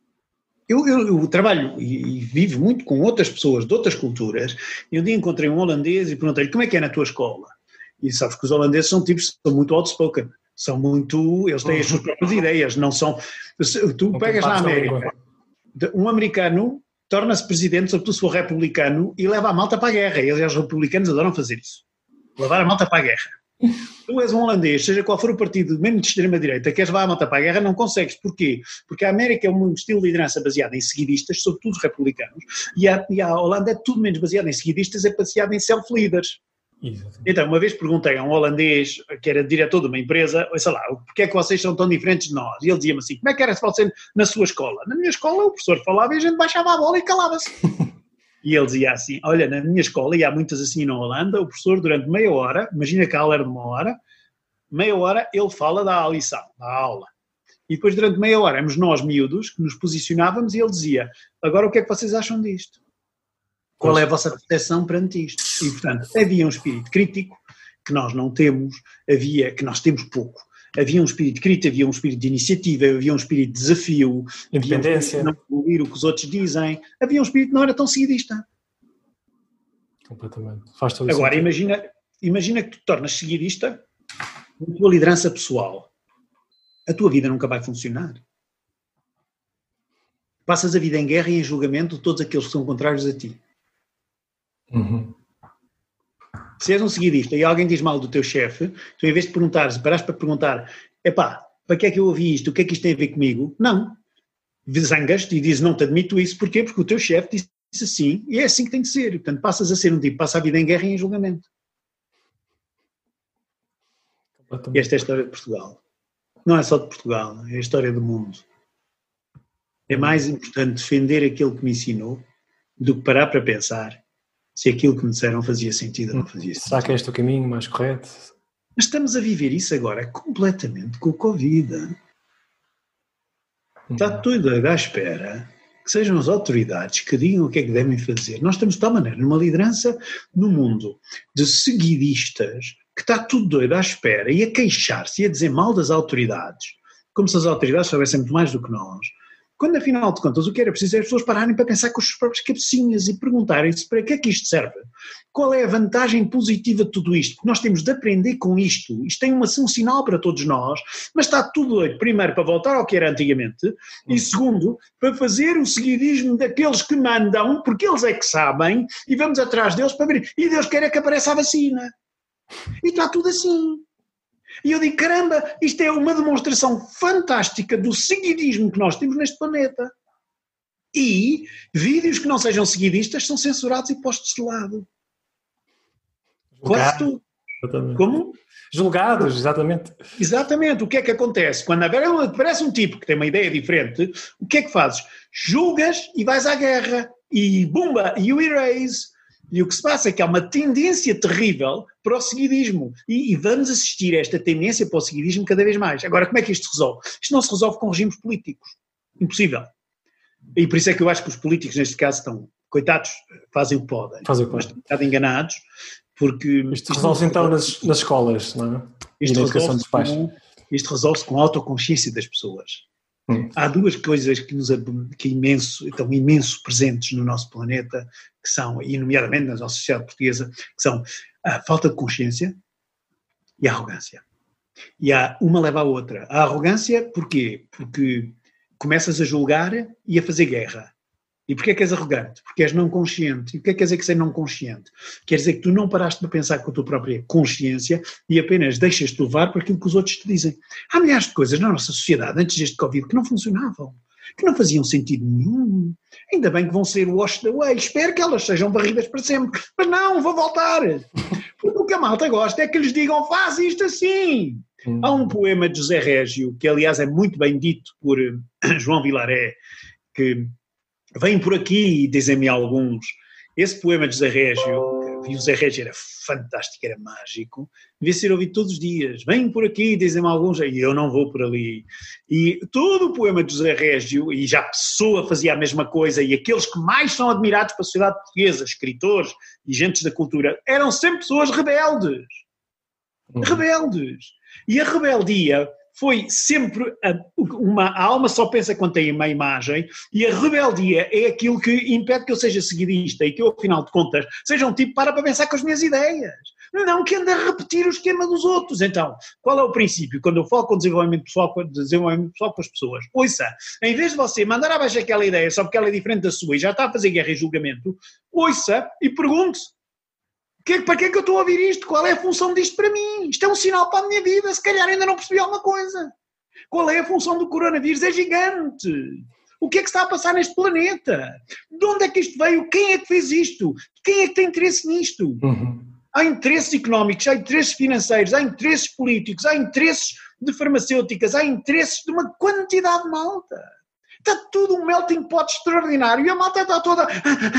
Eu, eu, eu trabalho e, e vivo muito com outras pessoas de outras culturas, e um dia encontrei um holandês e perguntei-lhe como é que é na tua escola? E sabes que os holandeses são tipos, são muito outspoken, são muito, eles têm as suas próprias ideias, não são, tu não pegas na América, um americano torna-se presidente, sobretudo se for republicano, e leva a malta para a guerra, e os republicanos adoram fazer isso, levar a malta para a guerra. Tu és um holandês, seja qual for o partido, mesmo de extrema-direita, queres levar a malta para a guerra, não consegues. Porquê? Porque a América é um estilo de liderança baseado em seguidistas, sobretudo os republicanos, e a, e a Holanda é tudo menos baseado em seguidistas, é baseado em self-leaders. Exatamente. Então, uma vez perguntei a um holandês, que era diretor de uma empresa, sei lá, porque é que vocês são tão diferentes de nós? E ele dizia-me assim, como é que era você na sua escola? Na minha escola o professor falava e a gente baixava a bola e calava-se. E ele dizia assim, olha, na minha escola, e há muitas assim na Holanda, o professor durante meia hora, imagina que a aula era de uma hora, meia hora ele fala da lição, da aula. E depois durante meia hora éramos nós miúdos que nos posicionávamos e ele dizia, agora o que é que vocês acham disto? Qual é a vossa percepção perante isto? E portanto havia um espírito crítico que nós não temos, havia, que nós temos pouco. Havia um espírito crítico, havia um espírito de iniciativa, havia um espírito de desafio, independência, havia um não ouvir o que os outros dizem, havia um espírito que não era tão seguidista. Completamente. Faz todo Agora, sentido. imagina, imagina que tu te tornas seguidista na tua liderança pessoal. A tua vida nunca vai funcionar. Passas a vida em guerra e em julgamento de todos aqueles que são contrários a ti. Uhum. Se és um seguidista e alguém diz mal do teu chefe, tu em vez de perguntares, parares para perguntar, epá, para que é que eu ouvi isto? O que é que isto tem a ver comigo? Não. Zangas-te e dizes, não te admito isso. Porquê? Porque o teu chefe disse assim e é assim que tem de ser. Portanto, passas a ser um tipo, passa a vida em guerra e em julgamento. E esta é a história de Portugal. Não é só de Portugal, é a história do mundo. É mais importante defender aquilo que me ensinou do que parar para pensar se aquilo que me disseram fazia sentido ou não fazia sentido. Será que é este o caminho mais correto? Mas estamos a viver isso agora completamente com o Covid. Está tudo à espera que sejam as autoridades que digam o que é que devem fazer. Nós estamos de tal maneira numa liderança no mundo de seguidistas que está tudo doido à espera e a queixar-se e a dizer mal das autoridades, como se as autoridades soubessem muito mais do que nós. Quando, afinal de contas, o que era preciso é as pessoas pararem para pensar com as suas próprias cabecinhas e perguntarem-se para que é que isto serve? Qual é a vantagem positiva de tudo isto? Porque nós temos de aprender com isto. Isto tem uma, um sinal para todos nós, mas está tudo doido, primeiro, para voltar ao que era antigamente, e segundo, para fazer o seguidismo daqueles que mandam, porque eles é que sabem, e vamos atrás deles para ver. E Deus quer é que apareça a vacina. E está tudo assim. E eu digo, caramba, isto é uma demonstração fantástica do seguidismo que nós temos neste planeta. E vídeos que não sejam seguidistas são censurados e postos de lado. Quase tudo. Exatamente. Como? Julgados, exatamente. Exatamente. O que é que acontece? Quando aparece um tipo que tem uma ideia diferente, o que é que fazes? Julgas e vais à guerra. E bumba, you erase. E o que se passa é que há uma tendência terrível para o seguidismo. E, e vamos assistir a esta tendência para o seguidismo cada vez mais. Agora, como é que isto se resolve? Isto não se resolve com regimes políticos. Impossível. E por isso é que eu acho que os políticos, neste caso, estão, coitados, fazem o que podem. Fazem o que mas podem. Estão um bocado enganados, porque... Isto resolve-se então nas, nas escolas, não é? E na educação dos pais. Com, isto resolve-se com a autoconsciência das pessoas. Hum. Há duas coisas que, nos, que imenso, estão imenso presentes no nosso planeta, que são, e nomeadamente na nossa sociedade portuguesa, que são a falta de consciência e a arrogância. E há, uma leva à outra. A arrogância, porquê? Porque começas a julgar e a fazer guerra. E porquê é que és arrogante? Porque és não consciente. E o que é que quer dizer que ser não consciente? Quer dizer que tu não paraste de pensar com a tua própria consciência e apenas deixas-te levar por aquilo que os outros te dizem. Há milhares de coisas na nossa sociedade, antes deste Covid, que não funcionavam, que não faziam sentido nenhum. Ainda bem que vão ser washed away. Espero que elas sejam varridas para sempre. Mas não, vou voltar. Porque o que a malta gosta é que lhes digam, faz isto assim. Hum. Há um poema de José Régio, que aliás é muito bem dito por João Vilaré, que... vêm por aqui, dizem-me alguns, esse poema de José Régio, e o José Régio era fantástico, era mágico, devia ser ouvido todos os dias. Vêm por aqui, dizem-me alguns, e eu não vou por ali. E todo o poema de José Régio, e já a pessoa fazia a mesma coisa, e aqueles que mais são admirados pela sociedade portuguesa, escritores e gentes da cultura, eram sempre pessoas rebeldes. Uhum. Rebeldes. E a rebeldia... foi sempre uma a alma só pensa quando tem uma imagem e a rebeldia é aquilo que impede que eu seja seguidista e que eu, afinal de contas, seja um tipo para para pensar com as minhas ideias. Não que ande a repetir o esquema dos outros. Então, qual é o princípio? Quando eu falo com desenvolvimento pessoal, com desenvolvimento pessoal com as pessoas, ouça, em vez de você mandar abaixo aquela ideia só porque ela é diferente da sua e já está a fazer guerra e julgamento, ouça e pergunte-se, Que, para que é que eu estou a ouvir isto? Qual é a função disto para mim? Isto é um sinal para a minha vida, se calhar ainda não percebi alguma coisa. Qual é a função do coronavírus? É gigante. O que é que está a passar neste planeta? De onde é que isto veio? Quem é que fez isto? Quem é que tem interesse nisto? Uhum. Há interesses económicos, há interesses financeiros, há interesses políticos, há interesses de farmacêuticas, há interesses de uma quantidade de malta. Está tudo um melting pot extraordinário e a malta está toda...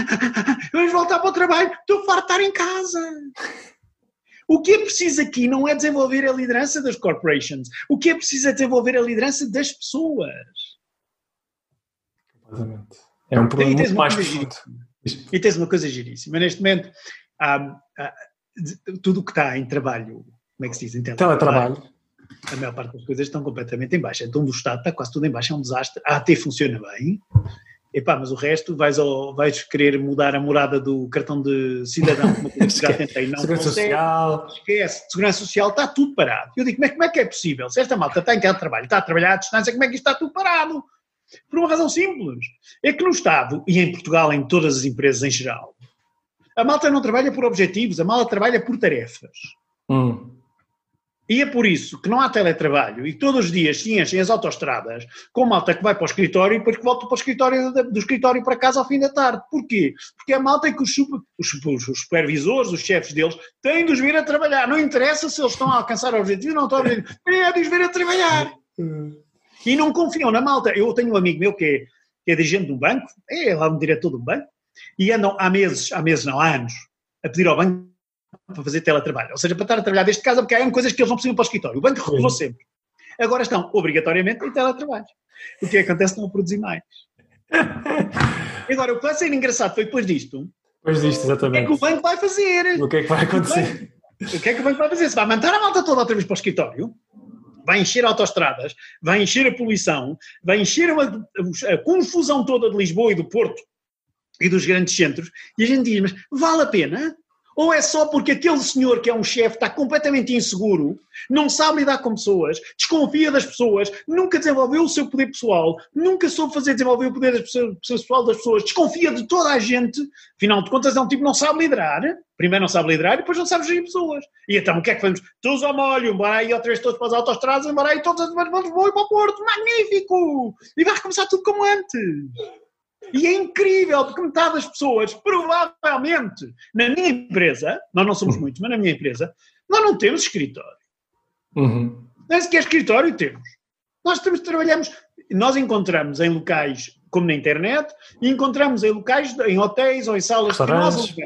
Vamos voltar para o trabalho, estou farto de estar em casa. O que é preciso aqui não é desenvolver a liderança das corporations. O que é preciso é desenvolver a liderança das pessoas. Completamente. É um problema muito mais profundo. E tens uma coisa giríssima. Neste momento, há, há, tudo o que está em trabalho, como é que se diz? Em teletrabalho. teletrabalho. A maior parte das coisas estão completamente em baixa. Então, do Estado está quase tudo em baixa, é um desastre. A AT funciona bem, epá, mas o resto, vais, ao, vais querer mudar a morada do cartão de cidadão, como eu já tentei, não Segurança consegue, Social. Esquece, Segurança Social, está tudo parado. Eu digo, como é, como é que é possível? Se esta malta está em casa de trabalho, está a trabalhar à distância, como é que isto está tudo parado? Por uma razão simples. É que no Estado, e em Portugal, em todas as empresas em geral, a malta não trabalha por objetivos, a malta trabalha por tarefas. Hum. E é por isso que não há teletrabalho e todos os dias se enchem as autoestradas com malta que vai para o escritório e depois que volta para o escritório, do escritório para casa ao fim da tarde. Porquê? Porque a malta é que os, os, os supervisores, os chefes deles, têm de os vir a trabalhar. Não interessa se eles estão a alcançar o objetivo, não estão a vir, é de os vir a trabalhar. E não confiam na malta. Eu tenho um amigo meu que é, que é dirigente de um banco, é lá um diretor de um banco, e andam há meses, há meses não, há anos, a pedir ao banco para fazer teletrabalho, ou seja, para estar a trabalhar desde casa, porque há coisas que eles não precisam para o escritório. O banco recusou sempre. Agora estão, obrigatoriamente, em teletrabalho. O que acontece? Estão a produzir mais. Agora, o que vai ser engraçado foi depois disto. Depois disto, exatamente. O que é que o banco vai fazer? O que é que vai acontecer? O que é que o banco vai fazer? Se vai mandar a malta toda outra vez para o escritório, vai encher autoestradas, vai encher a poluição, vai encher uma, a confusão toda de Lisboa e do Porto e dos grandes centros, e a gente diz, mas vale a pena? Ou é só porque aquele senhor que é um chefe está completamente inseguro, não sabe lidar com pessoas, desconfia das pessoas, nunca desenvolveu o seu poder pessoal, nunca soube fazer desenvolver o poder pessoal das pessoas, desconfia de toda a gente, afinal de contas é um tipo que não sabe liderar, primeiro não sabe liderar e depois não sabe gerir pessoas. E então o que é que vamos? Todos ao molho, embora aí outra vez todos para as autoestradas, embora aí todos vamos para o Porto, magnífico! E vai recomeçar tudo como antes. E é incrível, porque metade das pessoas, provavelmente, na minha empresa, nós não somos muitos, mas na minha empresa, nós não temos escritório. Uhum. Nem sequer escritório temos. Nós temos, trabalhamos, nós encontramos em locais, como na internet, e encontramos em locais, em hotéis ou em salas de nós,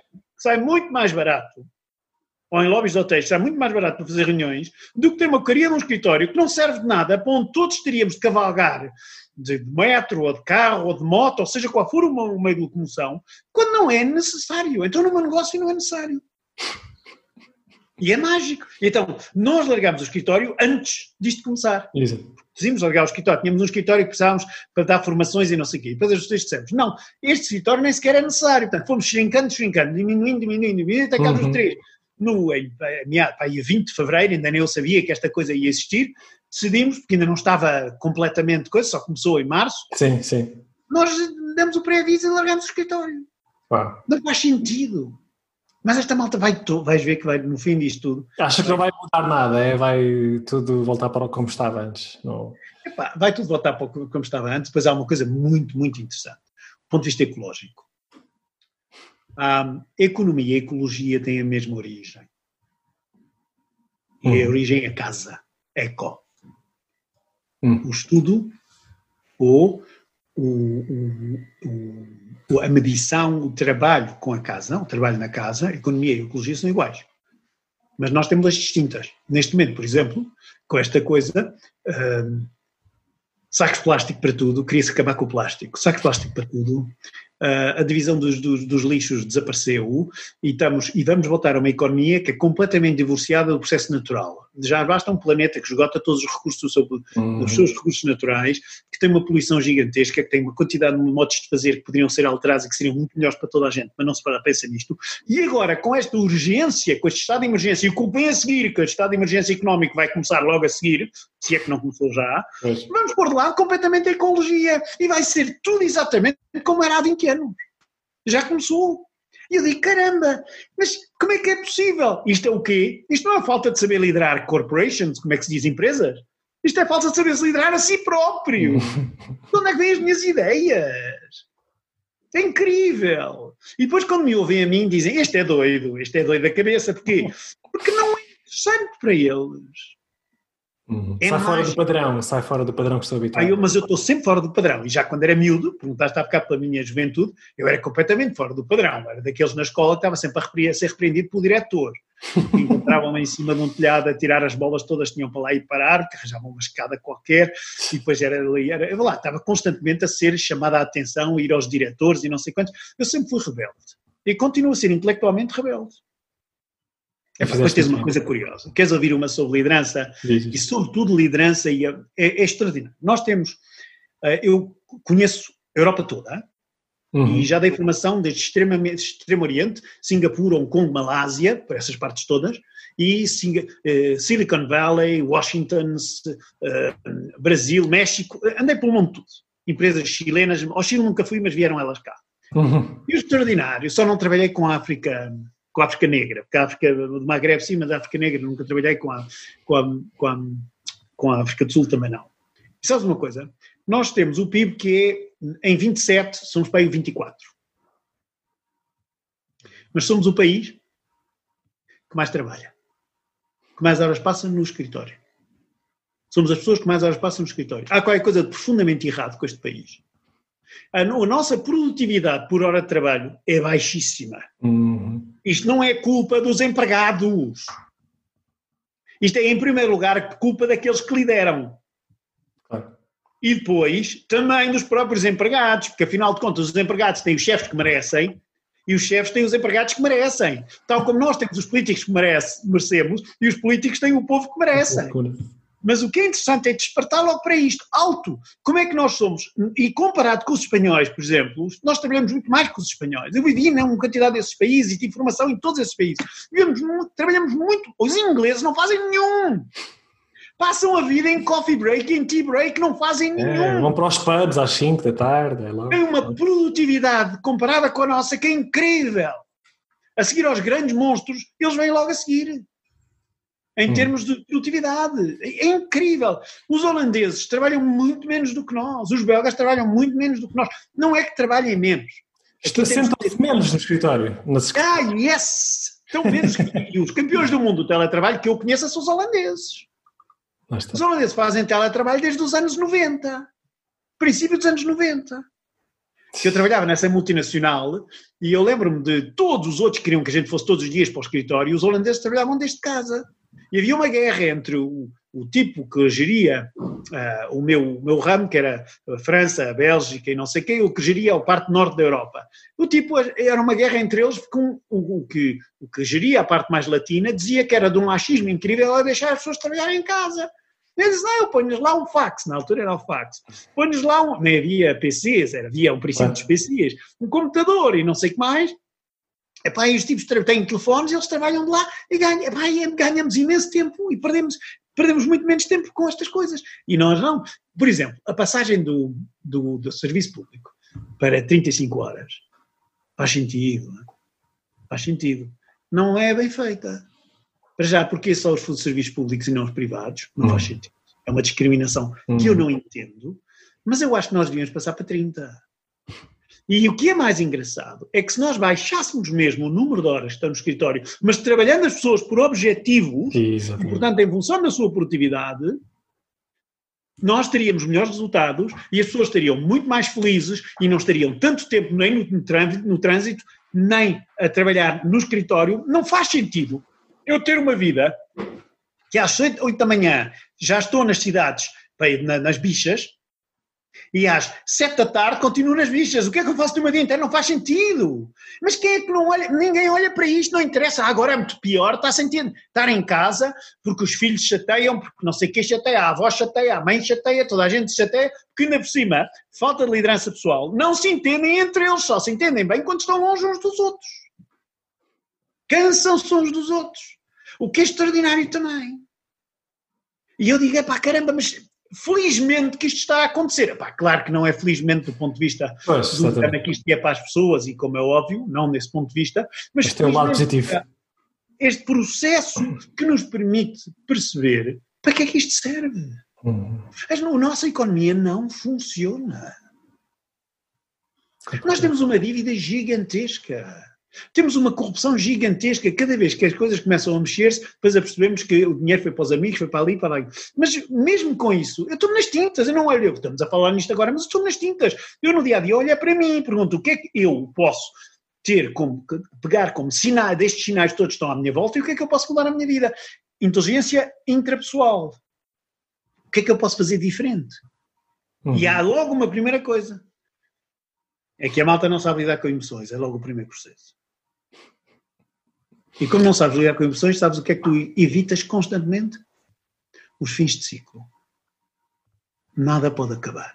sai muito mais barato, ou em lobbies de hotéis, sai muito mais barato para fazer reuniões, do que ter uma porcaria de um escritório que não serve de nada, para onde todos teríamos de cavalgar de metro, ou de carro, ou de moto, ou seja qual for o meio de locomoção, quando não é necessário. Então no meu negócio não é necessário. E é mágico. Então, nós largámos o escritório antes disto começar. Isso. Decidimos largar o escritório. Tínhamos um escritório que precisávamos para dar formações e não sei o quê. E depois as pessoas dissemos, não, este escritório nem sequer é necessário. Portanto, fomos shrinkando, shrinkando, diminuindo, diminuindo, diminuindo, até cá dos Uhum. três. No em, em vinte de fevereiro, ainda nem eu sabia que esta coisa ia existir, decidimos, porque ainda não estava completamente coisa, só começou em março, Sim, sim. nós demos o pré-aviso e largamos o escritório. Uau. Não faz sentido. Mas esta malta vai, vais ver que vai, no fim disto tudo... Acha que não vai mudar nada, é? Vai tudo voltar para como estava antes? Não. Epá, vai tudo voltar para como estava antes, depois há uma coisa muito, muito interessante, do ponto de vista ecológico. A economia e a ecologia têm a mesma origem. E a Uhum. origem é casa, eco. Uhum. O estudo ou o, o, o, a medição, o trabalho com a casa, não, o trabalho na casa, a economia e a ecologia são iguais. Mas nós temos as distintas. Neste momento, por exemplo, com esta coisa, hum, sacos de plástico para tudo, queria-se acabar com o plástico. Sacos de plástico para tudo, uh, a divisão dos, dos, dos lixos desapareceu e, estamos, e vamos voltar a uma economia que é completamente divorciada do processo natural. Já basta um planeta que esgota todos os recursos do seu, Uhum. dos seus recursos naturais, que tem uma poluição gigantesca, que tem uma quantidade de modos de fazer que poderiam ser alterados e que seriam muito melhores para toda a gente, mas não se pensa nisto. E agora, com esta urgência, com este estado de emergência, e o que vem a seguir, que o estado de emergência económico vai começar logo a seguir, se é que não começou já, Pois. vamos pôr de lado completamente a ecologia e vai ser tudo exatamente como era há vinte anos. Já começou. E eu digo, caramba, mas como é que é possível? Isto é o quê? Isto não é falta de saber liderar corporations, como é que se diz, empresas? Isto é falta de saber se liderar a si próprio. De onde é que vêm as minhas ideias? É incrível. E depois quando me ouvem a mim dizem, este é doido, este é doido da cabeça. Porquê? Porque não é interessante para eles. Uhum. É sai fora mágico. do padrão, sai fora do padrão que estou Ah, habituado. eu, mas eu estou sempre fora do padrão. E já quando era miúdo, perguntaste há bocado pela minha juventude, eu era completamente fora do padrão. Era daqueles na escola que estava sempre a, repre- a ser repreendido pelo diretor. Encontravam-me em cima de um telhado a tirar as bolas todas, tinham para lá ir parar, que arranjavam uma escada qualquer, e depois era ali, era, era lá, estava constantemente a ser chamada a atenção, a ir aos diretores e não sei quantos. Eu sempre fui rebelde. E continuo a ser intelectualmente rebelde. É, pá, depois tens uma coisa curiosa. Queres ouvir uma sobre liderança? Diz E isso. sobretudo liderança e a, é, é extraordinário. Nós temos, uh, eu conheço a Europa toda Uhum. e já dei formação desde extremamente, Extremo Oriente, Singapura, Hong Kong, Malásia, por essas partes todas, e Singa, uh, Silicon Valley, Washington, uh, Brasil, México, andei pelo mundo todo. Empresas chilenas, ao Chile nunca fui, mas vieram elas cá. Uhum. E o extraordinário, só não trabalhei com a África, com a África Negra, porque a África do Magreb sim, mas a África Negra nunca trabalhei com a, com a, com a, com a África do Sul também não. E sabes uma coisa? Nós temos o P I B que é, em vinte e sete, somos para aí vinte e quatro. Mas somos o país que mais trabalha, que mais horas passa no escritório. Somos as pessoas que mais horas passam no escritório. Há qualquer coisa de profundamente errado com este país. A nossa produtividade por hora de trabalho é baixíssima. Uhum. Isto não é culpa dos empregados. Isto é, em primeiro lugar, culpa daqueles que lideram. Claro. E depois, também dos próprios empregados, porque, afinal de contas, os empregados têm os chefes que merecem e os chefes têm os empregados que merecem. Tal como nós temos os políticos que merece, merecemos e os políticos têm o povo que merecem. Mas o que é interessante é despertar logo para isto, alto. Como é que nós somos? E comparado com os espanhóis, por exemplo, nós trabalhamos muito mais que os espanhóis. Eu vivi numa quantidade desses países e tive formação em todos esses países. Vivemos muito, trabalhamos muito. Os ingleses não fazem nenhum. Passam a vida em coffee break, em tea break, não fazem nenhum. É, vão para os pubs às cinco da tarde. É logo. Tem uma produtividade comparada com a nossa que é incrível. A seguir aos grandes monstros, eles vêm logo a seguir. Em hum. termos de produtividade. É incrível. Os holandeses trabalham muito menos do que nós. Os belgas trabalham muito menos do que nós. Não é que trabalhem menos. Sentam-se menos no escritório. No Ah, yes! Estão menos. E os campeões do mundo do teletrabalho que eu conheço são os holandeses. Os holandeses fazem teletrabalho desde os anos noventa. Princípio dos anos noventa. que eu trabalhava nessa multinacional e eu lembro-me de todos os outros que queriam que a gente fosse todos os dias para o escritório e os holandeses trabalhavam desde casa. E havia uma guerra entre o, o tipo que geria uh, o, meu, o meu ramo, que era a França, a Bélgica e não sei quem, o que geria a parte norte da Europa. O tipo, era uma guerra entre eles, porque um, o, o, que, o que geria a parte mais latina dizia que era de um machismo incrível a deixar as pessoas trabalharem em casa. E eles diziam, não, eu ponho-lhes lá um fax, na altura era o fax, ponho-lhes lá um, nem havia P Cs, era, havia um princípio dos P Cs, um computador e não sei o que mais. Epá, e os tipos têm telefones, eles trabalham de lá e ganham, epá, e ganhamos imenso tempo e perdemos, perdemos muito menos tempo com estas coisas. E nós não. Por exemplo, a passagem do, do, do serviço público para trinta e cinco horas faz sentido. Não é? Faz sentido. Não é bem feita. Para já, porque só os serviços públicos e não os privados? Não hum. faz sentido. É uma discriminação hum. que eu não entendo, mas eu acho que nós devíamos passar para trinta. E o que é mais engraçado é que se nós baixássemos mesmo o número de horas que estão no escritório, mas trabalhando as pessoas por objetivos, e, portanto, em função da sua produtividade, nós teríamos melhores resultados e as pessoas estariam muito mais felizes e não estariam tanto tempo nem no, no, trânsito, no trânsito, nem a trabalhar no escritório. Não faz sentido eu ter uma vida que às oito da manhã já estou nas cidades, nas bichas, e às sete da tarde continuo nas bichas. O que é que eu faço de uma dia inteira? Não faz sentido. Mas quem é que não olha? Ninguém olha para isto, não interessa. Ah, agora é muito pior, está sentindo estar em casa porque os filhos chateiam, porque não sei quem chateia, a avó chateia, a mãe chateia, toda a gente chateia, porque ainda por cima, falta de liderança pessoal, não se entendem entre eles, só se entendem bem quando estão longe uns dos outros. Cansam-se uns dos outros. O que é extraordinário também. E eu digo, é pá, caramba, mas felizmente que isto está a acontecer. Epá, claro que não é felizmente do ponto de vista pois, do tema que isto é para as pessoas e como é óbvio, não nesse ponto de vista, mas este é um lado positivo. Este processo que nos permite perceber para que é que isto serve. Hum. A nossa economia não funciona. Nós temos uma dívida gigantesca. Temos uma corrupção gigantesca, cada vez que as coisas começam a mexer-se, depois apercebemos que o dinheiro foi para os amigos, foi para ali, para ali. Mas mesmo com isso, eu estou nas tintas, eu não olho, estamos a falar nisto agora, mas eu estou nas tintas. Eu no dia a dia olho para mim e pergunto o que é que eu posso ter, como, pegar como sinais, destes sinais todos estão à minha volta e o que é que eu posso mudar na minha vida? Inteligência intrapessoal. O que é que eu posso fazer diferente? Uhum. E há logo uma primeira coisa. É que a malta não sabe lidar com emoções, é logo o primeiro processo. E como não sabes lidar com emoções, sabes o que é que tu evitas constantemente? Os fins de ciclo. Nada pode acabar.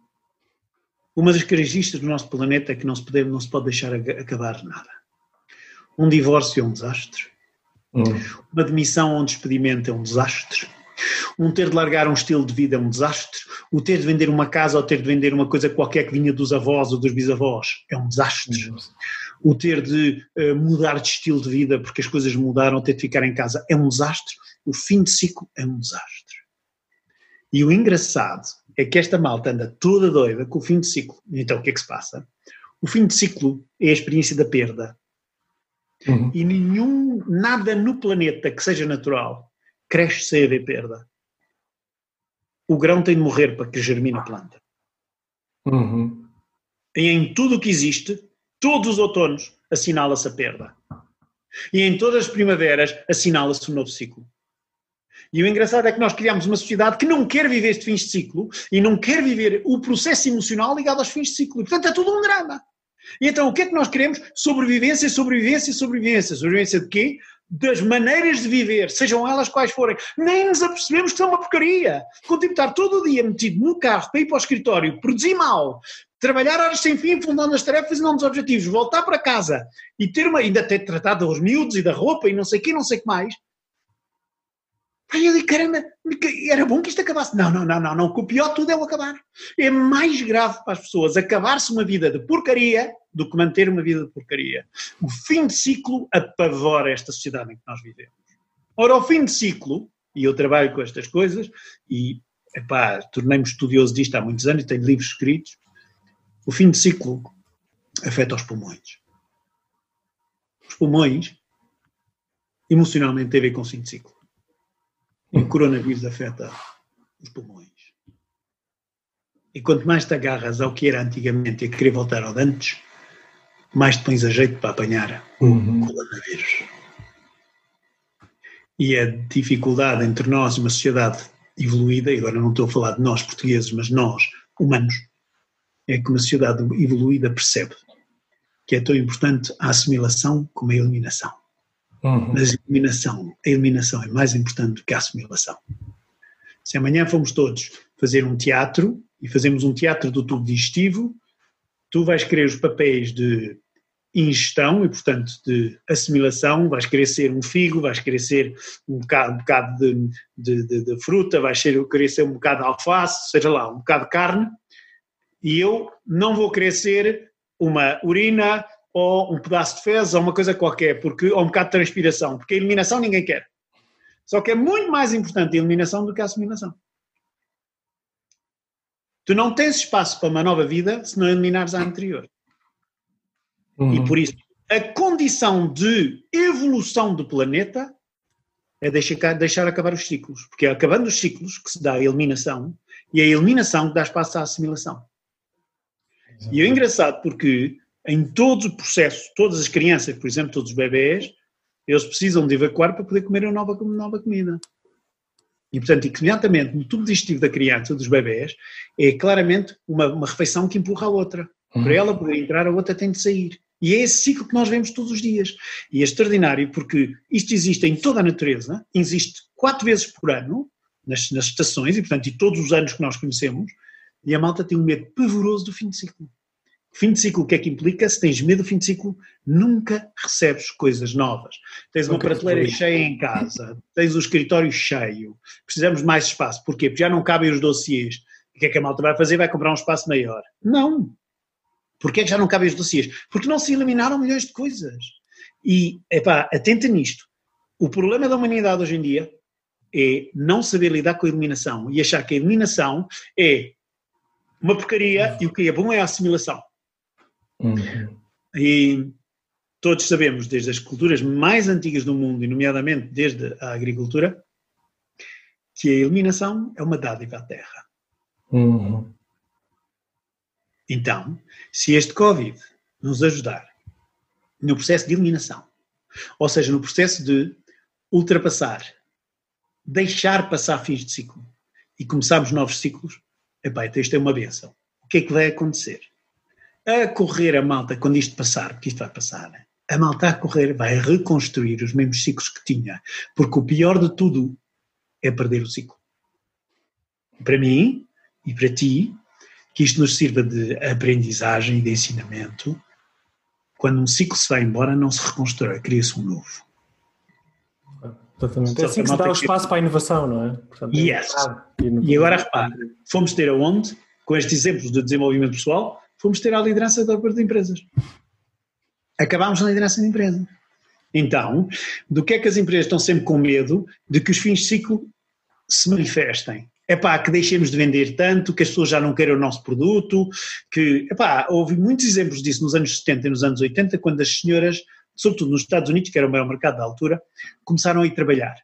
Uma das características do nosso planeta é que não se pode, não se pode deixar acabar nada. Um divórcio é um desastre. Hum. Uma demissão ou um despedimento é um desastre. Um ter de largar um estilo de vida é um desastre. O ter de vender uma casa ou ter de vender uma coisa qualquer que vinha dos avós ou dos bisavós é um desastre. Hum. O ter de uh, mudar de estilo de vida porque as coisas mudaram, ter de ficar em casa é um desastre. O fim de ciclo é um desastre. E o engraçado é que esta malta anda toda doida com o fim de ciclo. Então o que é que se passa? O fim de ciclo é a experiência da perda. Uhum. E nenhum, nada no planeta que seja natural cresce sem haver perda. O grão tem de morrer para que germine a planta. Uhum. E em tudo o que existe, todos os outonos, assinala-se a perda. E em todas as primaveras, assinala-se um novo ciclo. E o engraçado é que nós criamos uma sociedade que não quer viver este fins de ciclo e não quer viver o processo emocional ligado aos fins de ciclo. E, portanto, é tudo um drama. E então, o que é que nós queremos? Sobrevivência, sobrevivência, sobrevivência. Sobrevivência de quê? Das maneiras de viver, sejam elas quais forem. Nem nos apercebemos que são uma porcaria. Com o tipo de estar todo o dia metido no carro para ir para o escritório, produzir mal, trabalhar horas sem fim, fundando as tarefas e não dos objetivos, voltar para casa e ter uma, ainda ter tratado dos miúdos e da roupa e não sei o que, não sei o que mais. Aí eu digo, caramba, era bom que isto acabasse. Não, não, não, não, não, o pior de tudo é o acabar. É mais grave para as pessoas acabar-se uma vida de porcaria do que manter uma vida de porcaria. O fim de ciclo apavora esta sociedade em que nós vivemos. Ora, o fim de ciclo, e eu trabalho com estas coisas, e, epá, tornei-me estudioso disto há muitos anos e tenho livros escritos, o fim de ciclo afeta os pulmões. Os pulmões, emocionalmente, têm a ver com o fim de ciclo. E o coronavírus afeta os pulmões. E quanto mais te agarras ao que era antigamente e a querer voltar ao de antes, mais te pões a jeito para apanhar uhum. o coronavírus. E a dificuldade entre nós e uma sociedade evoluída, e agora não estou a falar de nós portugueses, mas nós, humanos, é que uma sociedade evoluída percebe que é tão importante a assimilação como a eliminação. Uhum. Mas a eliminação, a eliminação é mais importante do que a assimilação. Se amanhã fomos todos fazer um teatro, e fazemos um teatro do tubo digestivo, tu vais querer os papéis de ingestão e, portanto, de assimilação, vais querer ser um figo, vais querer ser um bocado, um bocado de, de, de, de fruta, vais ser, querer ser um bocado de alface, seja lá, um bocado de carne, e eu não vou querer ser uma urina ou um pedaço de fezes ou uma coisa qualquer, porque, ou um bocado de transpiração, porque a eliminação ninguém quer. Só que é muito mais importante a eliminação do que a assimilação. Tu não tens espaço para uma nova vida se não eliminares a anterior. Uhum. E por isso, a condição de evolução do planeta é deixar, deixar acabar os ciclos. Porque é acabando os ciclos que se dá a eliminação, e é a eliminação que dá espaço à assimilação. Exatamente. E é engraçado porque em todo o processo, todas as crianças, por exemplo, todos os bebés, eles precisam de evacuar para poder comer a nova, nova comida. E, portanto, imediatamente, no tubo digestivo da criança, dos bebés, é claramente uma, uma refeição que empurra a outra. Uhum. Para ela poder entrar, a outra tem de sair. E é esse ciclo que nós vemos todos os dias. E é extraordinário porque isto existe em toda a natureza, existe quatro vezes por ano, nas, nas estações, e, portanto, e todos os anos que nós conhecemos, e a malta tem um medo pavoroso do fim de ciclo. O fim de ciclo, o que é que implica? Se tens medo do fim de ciclo, nunca recebes coisas novas. Tens uma prateleira cheia em casa, tens o escritório cheio, precisamos de mais espaço. Porquê? Porque já não cabem os dossiês. O que é que a malta vai fazer? Vai comprar um espaço maior. Não. Porquê é que já não cabem os dossiês? Porque não se eliminaram milhões de coisas. E, epá, atenta nisto. O problema da humanidade hoje em dia é não saber lidar com a eliminação e achar que a eliminação é uma porcaria e o que é bom é a assimilação. Uhum. E todos sabemos, desde as culturas mais antigas do mundo, e nomeadamente desde a agricultura, que a eliminação é uma dádiva à terra. Uhum. Então, se este Covid nos ajudar no processo de eliminação, ou seja, no processo de ultrapassar, deixar passar fins de ciclo e começarmos novos ciclos, epá, então isto é uma bênção. O que é que vai acontecer? A correr a malta, quando isto passar, porque isto vai passar, né? A malta a correr vai reconstruir os mesmos ciclos que tinha, porque o pior de tudo é perder o ciclo. Para mim e para ti, que isto nos sirva de aprendizagem e de ensinamento, quando um ciclo se vai embora não se reconstrói, cria-se um novo. Exatamente. É assim que se dá o espaço para a inovação, não é? Portanto, yes. E agora repara, fomos ter aonde, com estes exemplos de desenvolvimento pessoal, fomos ter a liderança de empresas. Acabámos na liderança de empresa. Então, do que é que as empresas estão sempre com medo? De que os fins de ciclo se manifestem. Epá, que deixemos de vender tanto, que as pessoas já não queiram o nosso produto, que, epá, houve muitos exemplos disso nos anos setenta e nos anos oitenta, quando as senhoras, sobretudo nos Estados Unidos, que era o maior mercado da altura, começaram a ir trabalhar.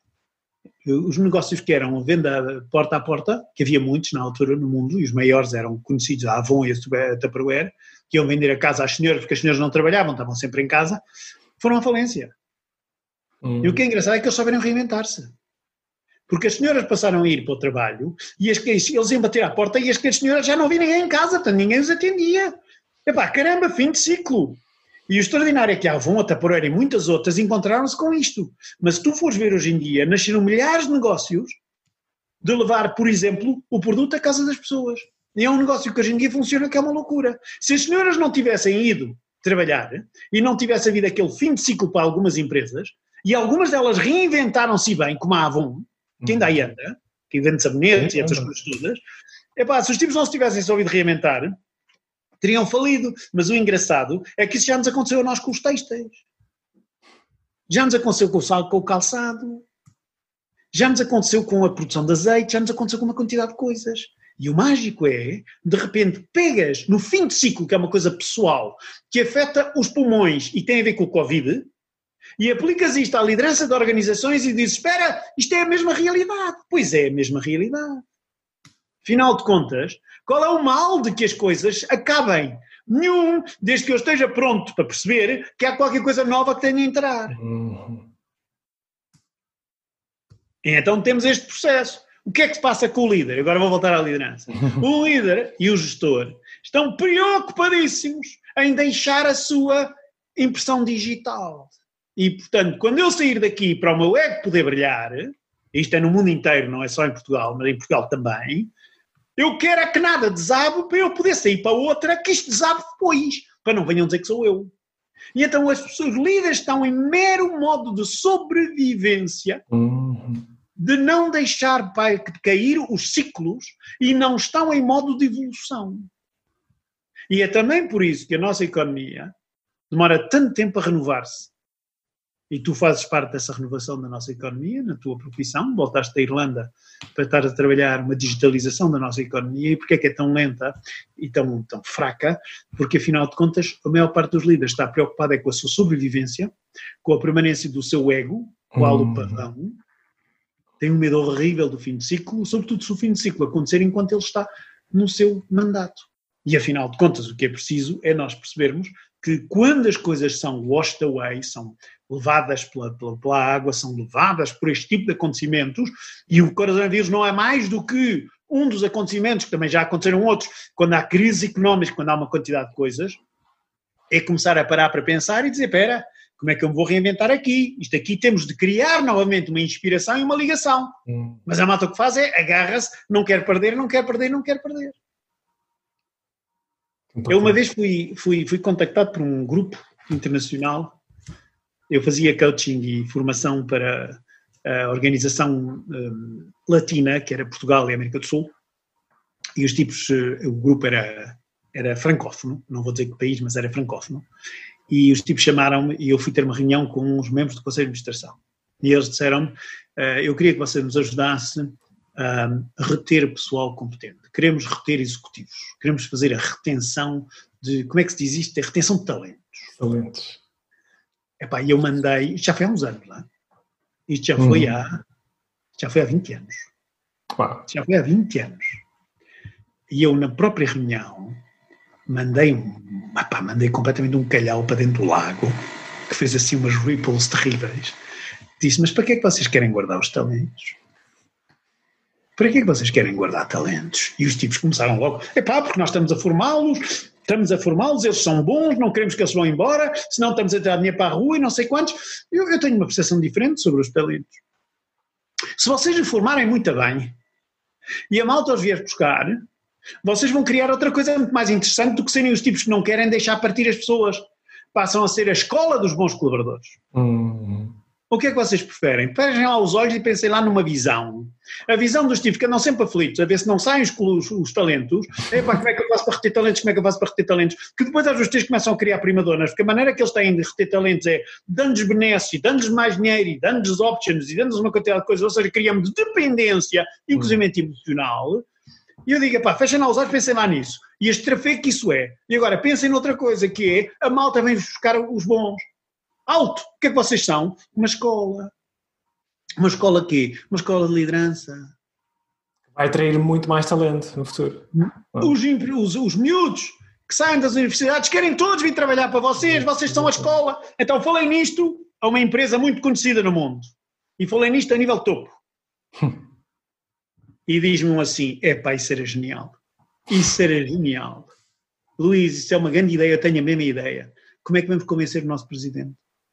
Os negócios que eram venda porta a porta, que havia muitos na altura no mundo, e os maiores eram conhecidos, a Avon e a Tupperware, que iam vender a casa às senhoras, porque as senhoras não trabalhavam, estavam sempre em casa, foram à falência. Hum. E o que é engraçado é que eles souberam reinventar-se. Porque as senhoras passaram a ir para o trabalho, e as, eles iam bater à porta, e as, as senhoras já não havia ninguém em casa, portanto ninguém os atendia. Epá, caramba, fim de ciclo. E o extraordinário é que a Avon, a Tupperware e muitas outras encontraram-se com isto. Mas se tu fores ver hoje em dia, nasceram milhares de negócios de levar, por exemplo, o produto à casa das pessoas. E é um negócio que hoje em dia funciona que é uma loucura. Se as senhoras não tivessem ido trabalhar e não tivesse havido aquele fim de ciclo para algumas empresas, e algumas delas reinventaram-se bem, como a Avon, que ainda aí anda, que inventa sabonetes e essas coisas todas, epá, se os tipos não se tivessem soubido reinventar, teriam falido. Mas o engraçado é que isso já nos aconteceu a nós com os têxteis. Já nos aconteceu com o sal, com o calçado. Já nos aconteceu com a produção de azeite. Já nos aconteceu com uma quantidade de coisas. E o mágico é, de repente, pegas no fim de ciclo, que é uma coisa pessoal, que afeta os pulmões e tem a ver com o Covid, e aplicas isto à liderança de organizações e dizes, espera, isto é a mesma realidade. Pois é a mesma realidade. Afinal de contas, qual é o mal de que as coisas acabem? Nenhum, desde que eu esteja pronto para perceber que há qualquer coisa nova que tenha a entrar. Uhum. Então temos este processo. O que é que se passa com o líder? Agora vou voltar à liderança. O líder e o gestor estão preocupadíssimos em deixar a sua impressão digital. E, portanto, quando eu sair daqui para o meu ego poder brilhar, isto é no mundo inteiro, não é só em Portugal, mas em Portugal também, eu quero é que nada desabe para eu poder sair para outra que isto desabe depois, para não venham dizer que sou eu. E então as pessoas líderes estão em mero modo de sobrevivência, Uhum. de não deixar cair os ciclos e não estão em modo de evolução. E é também por isso que a nossa economia demora tanto tempo a renovar-se. E tu fazes parte dessa renovação da nossa economia, na tua profissão, voltaste da Irlanda para estar a trabalhar uma digitalização da nossa economia. E porquê é que é tão lenta e tão, tão fraca? Porque, afinal de contas, a maior parte dos líderes está preocupada é com a sua sobrevivência, com a permanência do seu ego, qual o pavão, tem um medo horrível do fim de ciclo, sobretudo se o fim de ciclo acontecer enquanto ele está no seu mandato. E, afinal de contas, o que é preciso é nós percebermos que quando as coisas são washed away, são levadas pela, pela, pela água, são levadas por este tipo de acontecimentos, e o coronavírus não é mais do que um dos acontecimentos, que também já aconteceram outros, quando há crise económica, quando há uma quantidade de coisas, é começar a parar para pensar e dizer, espera, como é que eu me vou reinventar aqui? Isto aqui temos de criar novamente uma inspiração e uma ligação. Hum. Mas a malta o que faz é, agarra-se, não quer perder, não quer perder, não quer perder. Eu uma vez fui, fui, fui contactado por um grupo internacional. Eu fazia coaching e formação para a organização um, latina, que era Portugal e América do Sul, e os tipos, o grupo era, era francófono, não vou dizer que país, mas era francófono, e os tipos chamaram-me e eu fui ter uma reunião com os membros do Conselho de Administração. E eles disseram-me, uh, eu queria que você nos ajudasse a reter pessoal competente. Queremos reter executivos. Queremos fazer a retenção de, como é que se diz isto? É retenção de talentos. Talentos. Epá, e eu mandei, isto já foi há uns anos lá. Isto já foi, hum. há, já foi há vinte anos. Uau. Já foi há vinte anos. E eu, na própria reunião, mandei, um, epá, mandei completamente um calhau para dentro do lago, que fez assim umas ripples terríveis. Disse, mas para que é que vocês querem guardar os talentos? Para que é que vocês querem guardar talentos? E os tipos começaram logo, epá, porque nós estamos a formá-los, estamos a formá-los, eles são bons, não queremos que eles vão embora, senão estamos a tirar dinheiro para a rua e não sei quantos. Eu, eu tenho uma percepção diferente sobre os talentos. Se vocês os formarem muito bem e a malta os vier buscar, vocês vão criar outra coisa muito mais interessante do que serem os tipos que não querem deixar partir as pessoas. Passam a ser a escola dos bons colaboradores. Uhum. O que é que vocês preferem? Fechem lá os olhos e pensem lá numa visão. A visão dos tipos que andam sempre aflitos, a ver se não saem os, os, os talentos. Epá, como é que eu faço para reter talentos? Como é que eu faço para reter talentos? Que depois às vezes começam a criar primadonas, porque a maneira que eles têm de reter talentos é dando-lhes benefício, dando-lhes mais dinheiro, e dando-lhes options, e dando-lhes uma quantidade de coisas, ou seja, criamos dependência, inclusive emocional. E eu digo, epá, fechem lá os olhos, pensem lá nisso. E este trafego que isso é. E agora pensem noutra coisa, que é, a malta vem buscar os bons. Alto, o que é que vocês são? Uma escola. Uma escola quê? Uma escola de liderança. Vai atrair muito mais talento no futuro. Os, os, os miúdos que saem das universidades querem todos vir trabalhar para vocês, vocês são a escola. Então falei nisto a uma empresa muito conhecida no mundo. E falei nisto a nível topo. E diz-me assim, epá, isso era genial. Isso era genial. Luís, isso é uma grande ideia, eu tenho a mesma ideia. Como é que vamos convencer o nosso presidente?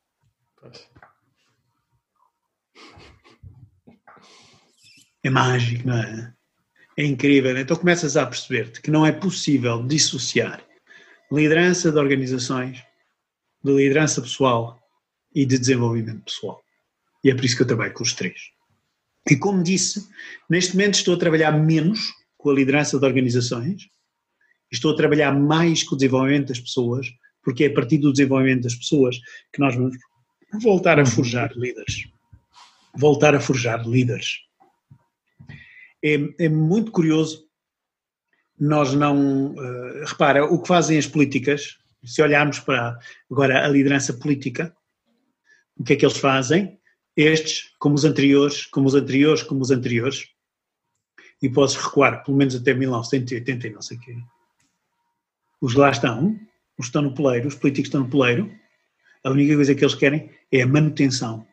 É mágico, não é? É incrível. Então começas a perceber-te que não é possível dissociar liderança de organizações, de liderança pessoal e de desenvolvimento pessoal. E é por isso que eu trabalho com os três. E como disse, neste momento estou a trabalhar menos com a liderança de organizações, estou a trabalhar mais com o desenvolvimento das pessoas, porque é a partir do desenvolvimento das pessoas que nós vamos voltar a forjar líderes. Voltar a forjar líderes. É, é muito curioso, nós não... Uh, repara, o que fazem as políticas, se olharmos para agora a liderança política, o que é que eles fazem? Estes, como os anteriores, como os anteriores, como os anteriores, e posso recuar pelo menos até mil novecentos e oitenta e não sei o quê. Os lá estão, os que estão no poleiro, os políticos que estão no poleiro, a única coisa que eles querem é a manutenção.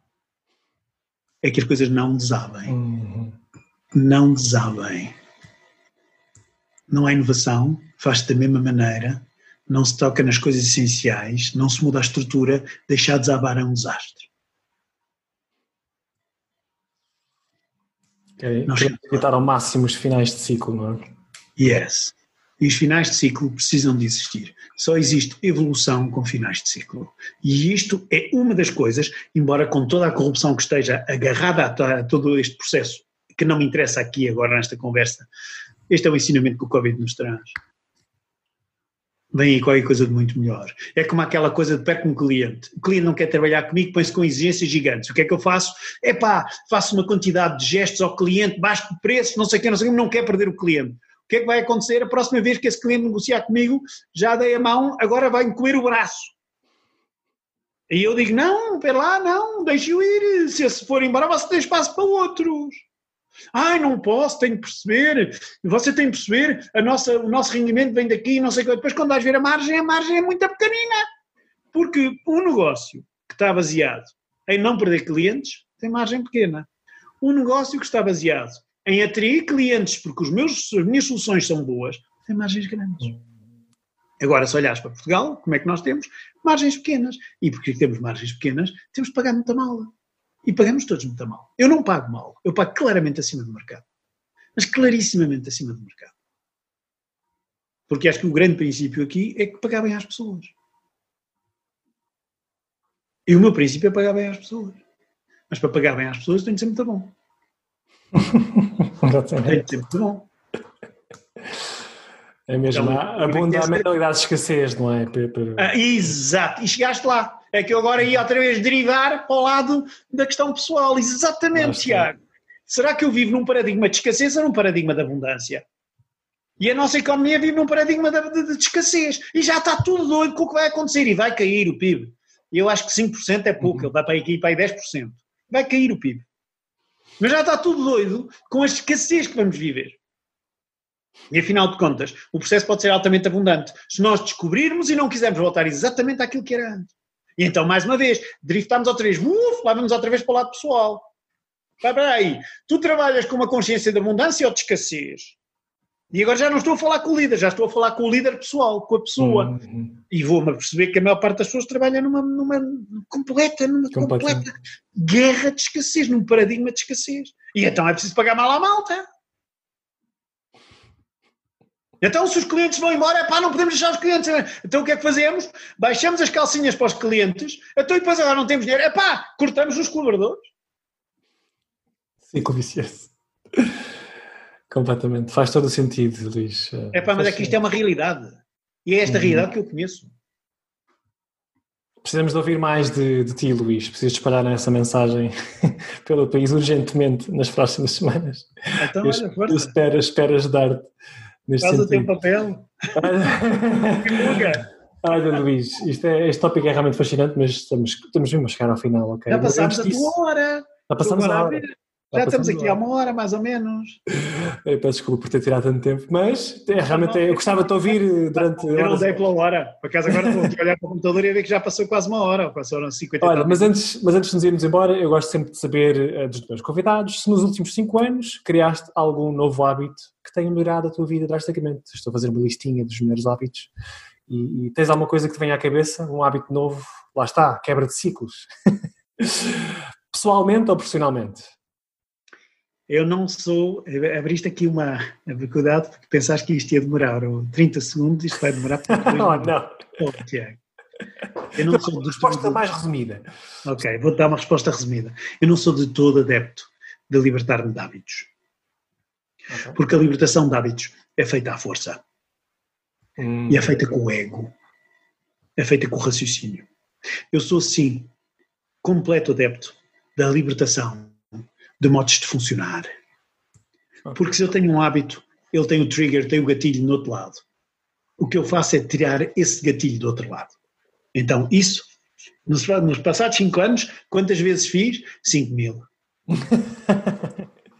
É que as coisas não desabem. Uhum. Não desabem. Não há inovação, faz-se da mesma maneira, não se toca nas coisas essenciais, não se muda a estrutura, deixar desabar é um desastre. Okay. Queremos evitar ao máximo os finais de ciclo, não é? Yes. E os finais de ciclo precisam de existir. Só existe evolução com finais de ciclo. E isto é uma das coisas, embora com toda a corrupção que esteja agarrada a, a todo este processo, que não me interessa aqui agora nesta conversa, este é o ensinamento que o Covid nos traz. Vem aí qualquer coisa de muito melhor. É como aquela coisa de perco um cliente. O cliente não quer trabalhar comigo, põe-se com exigências gigantes. O que é que eu faço? É pá, faço uma quantidade de gestos ao cliente, baixo de preço, não sei o quê, não sei o quê, não quer perder o cliente. O que é que vai acontecer? A próxima vez que esse cliente negociar comigo, já dei a mão, agora vai-me comer o braço. E eu digo, não, pera lá, não, deixe-o ir. Se esse for embora, você tem espaço para outros. Ai, não posso, tenho que perceber, você tem que perceber, a nossa, o nosso rendimento vem daqui, não sei o que, depois quando vais ver a margem, a margem é muito pequenina, porque um negócio que está baseado em não perder clientes, tem margem pequena. Um negócio que está baseado em atrair clientes, porque os meus, as minhas soluções são boas, tem margens grandes. Agora, se olhares para Portugal, como é que nós temos? Margens pequenas. E porque temos margens pequenas, temos que pagar muita mal. E pagamos todos muito mal. Eu não pago mal, eu pago claramente acima do mercado. Mas clarissimamente acima do mercado. Porque acho que o grande princípio aqui é que pagar bem às pessoas. E o meu princípio é pagar bem às pessoas. Mas para pagar bem às pessoas tem de ser muito bom. Tem de ser muito bom. É mesmo, então, abunda a mentalidade de escassez, não é? Ah, exato, e chegaste lá. É que eu agora ia outra vez derivar para o lado da questão pessoal. Exatamente, Tiago. Será que eu vivo num paradigma de escassez ou num paradigma de abundância? E a nossa economia vive num paradigma de, de, de escassez. E já está tudo doido com o que vai acontecer. E vai cair o P I B. E eu acho que cinco por cento é pouco, uhum. Ele vai para aí, para aí dez por cento. Vai cair o P I B. Mas já está tudo doido com a escassez que vamos viver. E afinal de contas, o processo pode ser altamente abundante se nós descobrirmos e não quisermos voltar exatamente àquilo que era antes. E então, mais uma vez, driftamos outra vez, uf, lá vamos outra vez para o lado pessoal. Espera aí, tu trabalhas com uma consciência de abundância ou de escassez? E agora já não estou a falar com o líder, já estou a falar com o líder pessoal, com a pessoa. Uhum. E vou-me perceber que a maior parte das pessoas trabalha numa, numa completa, numa completa guerra de escassez, num paradigma de escassez. E então é preciso pagar mal à malta. Então, se os clientes vão embora, pá, não podemos deixar os clientes. Então, o que é que fazemos? Baixamos as calcinhas para os clientes, então, e depois agora não temos dinheiro. É pá, cortamos os colaboradores. Ciclo vicioso. Completamente. Faz todo o sentido, Luís. É pá, mas é que isto é uma realidade. E é esta uhum. realidade que eu conheço. Precisamos de ouvir mais de, de ti, Luís. Precisas espalhar essa mensagem pelo país urgentemente nas próximas semanas. Então, olha, eu, eu espero, espero ajudar-te. Faz o teu papel. Olha, Luís, isto é, este tópico é realmente fascinante, mas estamos, estamos mesmo a chegar ao final, ok? Já passámos a tua hora. Já passamos a hora. Já, Já estamos aqui há uma hora, mais ou menos. Eu peço desculpa por ter tirado tanto tempo, mas é, realmente eu gostava de te ouvir durante... Eu não dei pela hora. Por acaso agora estou a olhar para o computador e ver que já passou quase uma hora, ou passaram cinquenta Olha, mas antes, mas antes de nos irmos embora, eu gosto sempre de saber uh, dos meus convidados se nos últimos cinco anos criaste algum novo hábito que tenha melhorado a tua vida drasticamente. Estou a fazer uma listinha dos melhores hábitos e, e tens alguma coisa que te venha à cabeça, um hábito novo, lá está, quebra de ciclos. Pessoalmente ou profissionalmente? Eu não sou, abriste aqui uma dificuldade porque pensaste que isto ia demorar trinta segundos, isto vai demorar por dois oh, não. Oh, Tiago. Eu não sou uma resposta todo... mais resumida. Ok, vou dar uma resposta resumida. Eu não sou de todo adepto de libertar-me de hábitos. Okay. Porque a libertação de hábitos é feita à força. Hum. E é feita com o ego. É feita com o raciocínio. Eu sou, sim, completo adepto da libertação de modos de funcionar. Okay. Porque se eu tenho um hábito, ele tem o trigger, tem o gatilho no outro lado. O que eu faço é tirar esse gatilho do outro lado. Então, isso, nos, nos passados cinco anos, quantas vezes fiz? cinco mil.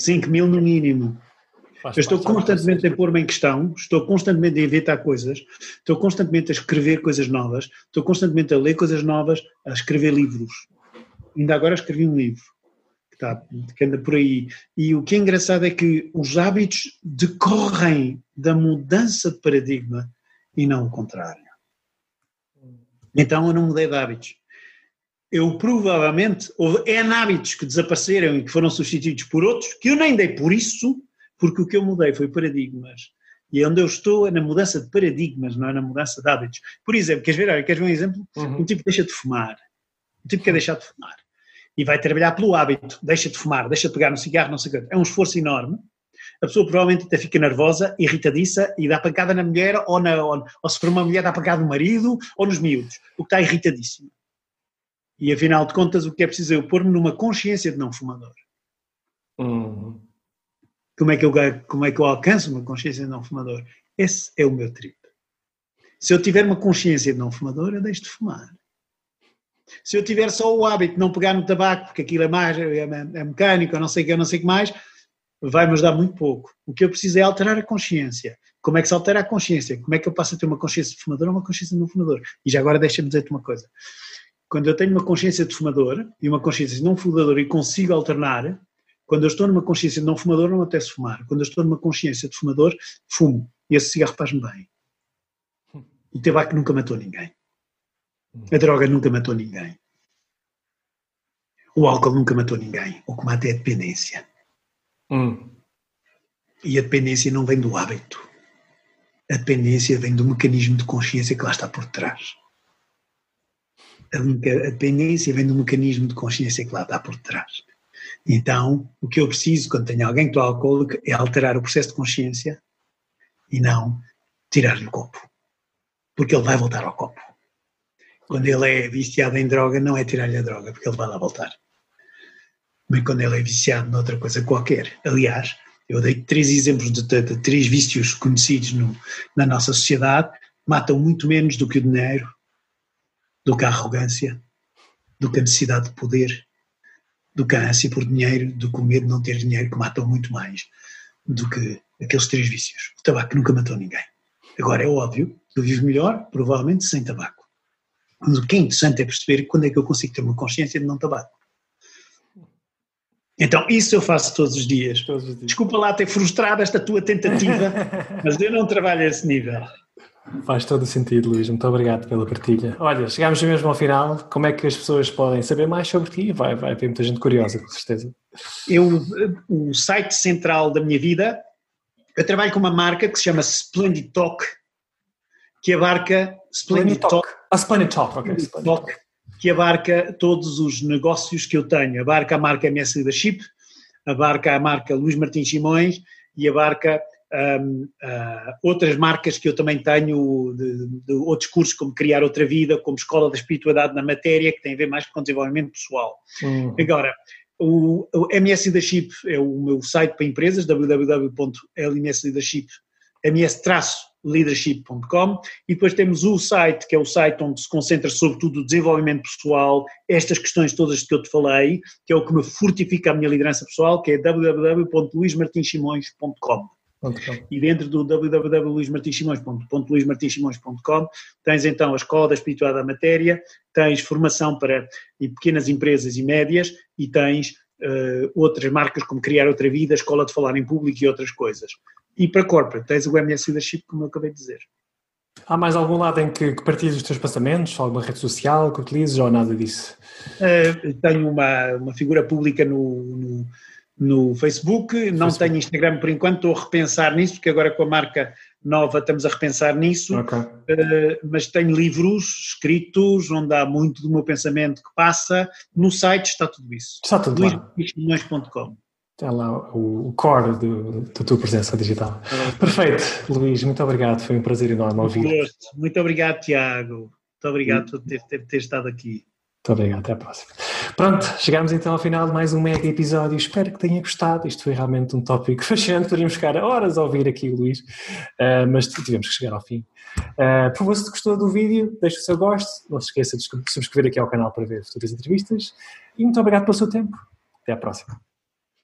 cinco mil no mínimo. Faz Eu estou parte, constantemente a pôr-me em questão, estou constantemente a inventar coisas, estou constantemente a escrever coisas novas, estou constantemente a ler coisas novas, a escrever livros. Ainda agora escrevi um livro que, está, que anda por aí. E o que é engraçado é que os hábitos decorrem da mudança de paradigma e não o contrário. Então eu não mudei de hábitos. Eu provavelmente, houve N hábitos que desapareceram e que foram substituídos por outros, que eu nem dei por isso, porque o que eu mudei foi paradigmas. E onde eu estou é na mudança de paradigmas, não é na mudança de hábitos. Por exemplo, queres ver, olha, queres ver um exemplo? Uhum. Um tipo deixa de fumar. Um tipo quer deixar de fumar. E vai trabalhar pelo hábito. Deixa de fumar, deixa de pegar no cigarro, não sei o quê. É um esforço enorme. A pessoa provavelmente até fica nervosa, irritadiça e dá pancada na mulher, ou, na, ou, ou se for uma mulher dá pancada no marido, ou nos miúdos. O que está irritadíssimo. E afinal de contas o que é preciso é eu pôr-me numa consciência de não fumador. Uhum. Como é, que eu, como é que eu alcanço uma consciência de não fumador? Esse é o meu trip. Se eu tiver uma consciência de não fumador, eu deixo de fumar. Se eu tiver só o hábito de não pegar no tabaco, porque aquilo é mais, é, é mecânico, eu não sei o que, eu não sei o que mais, vai-me ajudar muito pouco. O que eu preciso é alterar a consciência. Como é que se altera a consciência? Como é que eu passo a ter uma consciência de fumador ou uma consciência de não fumador? E já agora deixa-me dizer-te uma coisa. Quando eu tenho uma consciência de fumador e uma consciência de não fumador e consigo alternar, quando eu estou numa consciência de não fumador, não me apetece fumar. Quando eu estou numa consciência de fumador, fumo. E esse cigarro faz-me bem. O tabaco nunca matou ninguém. A droga nunca matou ninguém. O álcool nunca matou ninguém. O que mata é a dependência. Hum. E a dependência não vem do hábito. A dependência vem do mecanismo de consciência que lá está por trás. A dependência vem do mecanismo de consciência que lá está por trás. Então, o que eu preciso quando tenho alguém que está alcoólico é alterar o processo de consciência e não tirar-lhe o copo. Porque ele vai voltar ao copo. Quando ele é viciado em droga, não é tirar-lhe a droga, porque ele vai lá voltar. Mas quando ele é viciado noutra coisa qualquer. Aliás, eu dei três exemplos de, de, de três vícios conhecidos no, na nossa sociedade, matam muito menos do que o dinheiro, do que a arrogância, do que a necessidade de poder, do que a ânsia por dinheiro, do que o medo de não ter dinheiro, que matam muito mais do que aqueles três vícios. O tabaco nunca matou ninguém. Agora, é óbvio, eu vivo melhor, provavelmente, sem tabaco. Mas o que é interessante é perceber quando é que eu consigo ter uma consciência de não tabaco. Então, isso eu faço todos os dias. Todos os dias. Desculpa lá ter frustrado esta tua tentativa, mas eu não trabalho a esse nível. Faz todo o sentido, Luís. Muito obrigado pela partilha. Olha, chegámos mesmo ao final. Como é que as pessoas podem saber mais sobre ti? Vai, vai ter muita gente curiosa, com certeza. Eu, o site central da minha vida, eu trabalho com uma marca que se chama Splendid Talk, que abarca... Splendid Talk. Ah, Splendid Talk, ok. Splendid Talk, que abarca todos os negócios que eu tenho. Abarca a marca M S Leadership, abarca a marca Luís Martins Simões e abarca... Um, uh, outras marcas que eu também tenho de, de outros cursos, como Criar Outra Vida, como Escola da Espiritualidade na Matéria, que tem a ver mais com desenvolvimento pessoal. Uhum. Agora, o, o M S Leadership é o meu site para empresas, w w w ponto l m s leadership ponto com, e depois temos o site, que é o site onde se concentra sobretudo o desenvolvimento pessoal, estas questões todas que eu te falei, que é o que me fortifica a minha liderança pessoal, que é w w w ponto luís martins simões ponto com. E dentro do w w w ponto luís martins simões ponto com tens então a Escola da Espiritualidade da Matéria, tens formação para pequenas empresas e médias e tens uh, outras marcas como Criar Outra Vida, Escola de Falar em Público e outras coisas. E para corporate tens o M S Leadership, como eu acabei de dizer. Há mais algum lado em que, que partilhes os teus pensamentos, alguma rede social que utilizes ou nada disso? Uh, tenho uma, uma figura pública no... no no Facebook, não Facebook. Tenho Instagram por enquanto, estou a repensar nisso, porque agora com a marca nova estamos a repensar nisso, okay. uh, mas tenho livros escritos onde há muito do meu pensamento que passa, no site está tudo isso. Está tudo luís martins simões ponto com. Está lá o, o core da tua presença digital. É. Perfeito, Luís, muito obrigado, foi um prazer enorme ouvir. Muito obrigado, Tiago, muito obrigado por ter, ter, ter estado aqui. Muito obrigado, até à próxima. Pronto, chegámos então ao final de mais um mega episódio, espero que tenha gostado, isto foi realmente um tópico fascinante, poderíamos ficar horas a ouvir aqui o Luís, uh, mas tivemos que chegar ao fim. Uh, por favor, se gostou do vídeo, deixe o seu gosto, não se esqueça de subscrever aqui ao canal para ver futuras entrevistas e muito obrigado pelo seu tempo, até à próxima.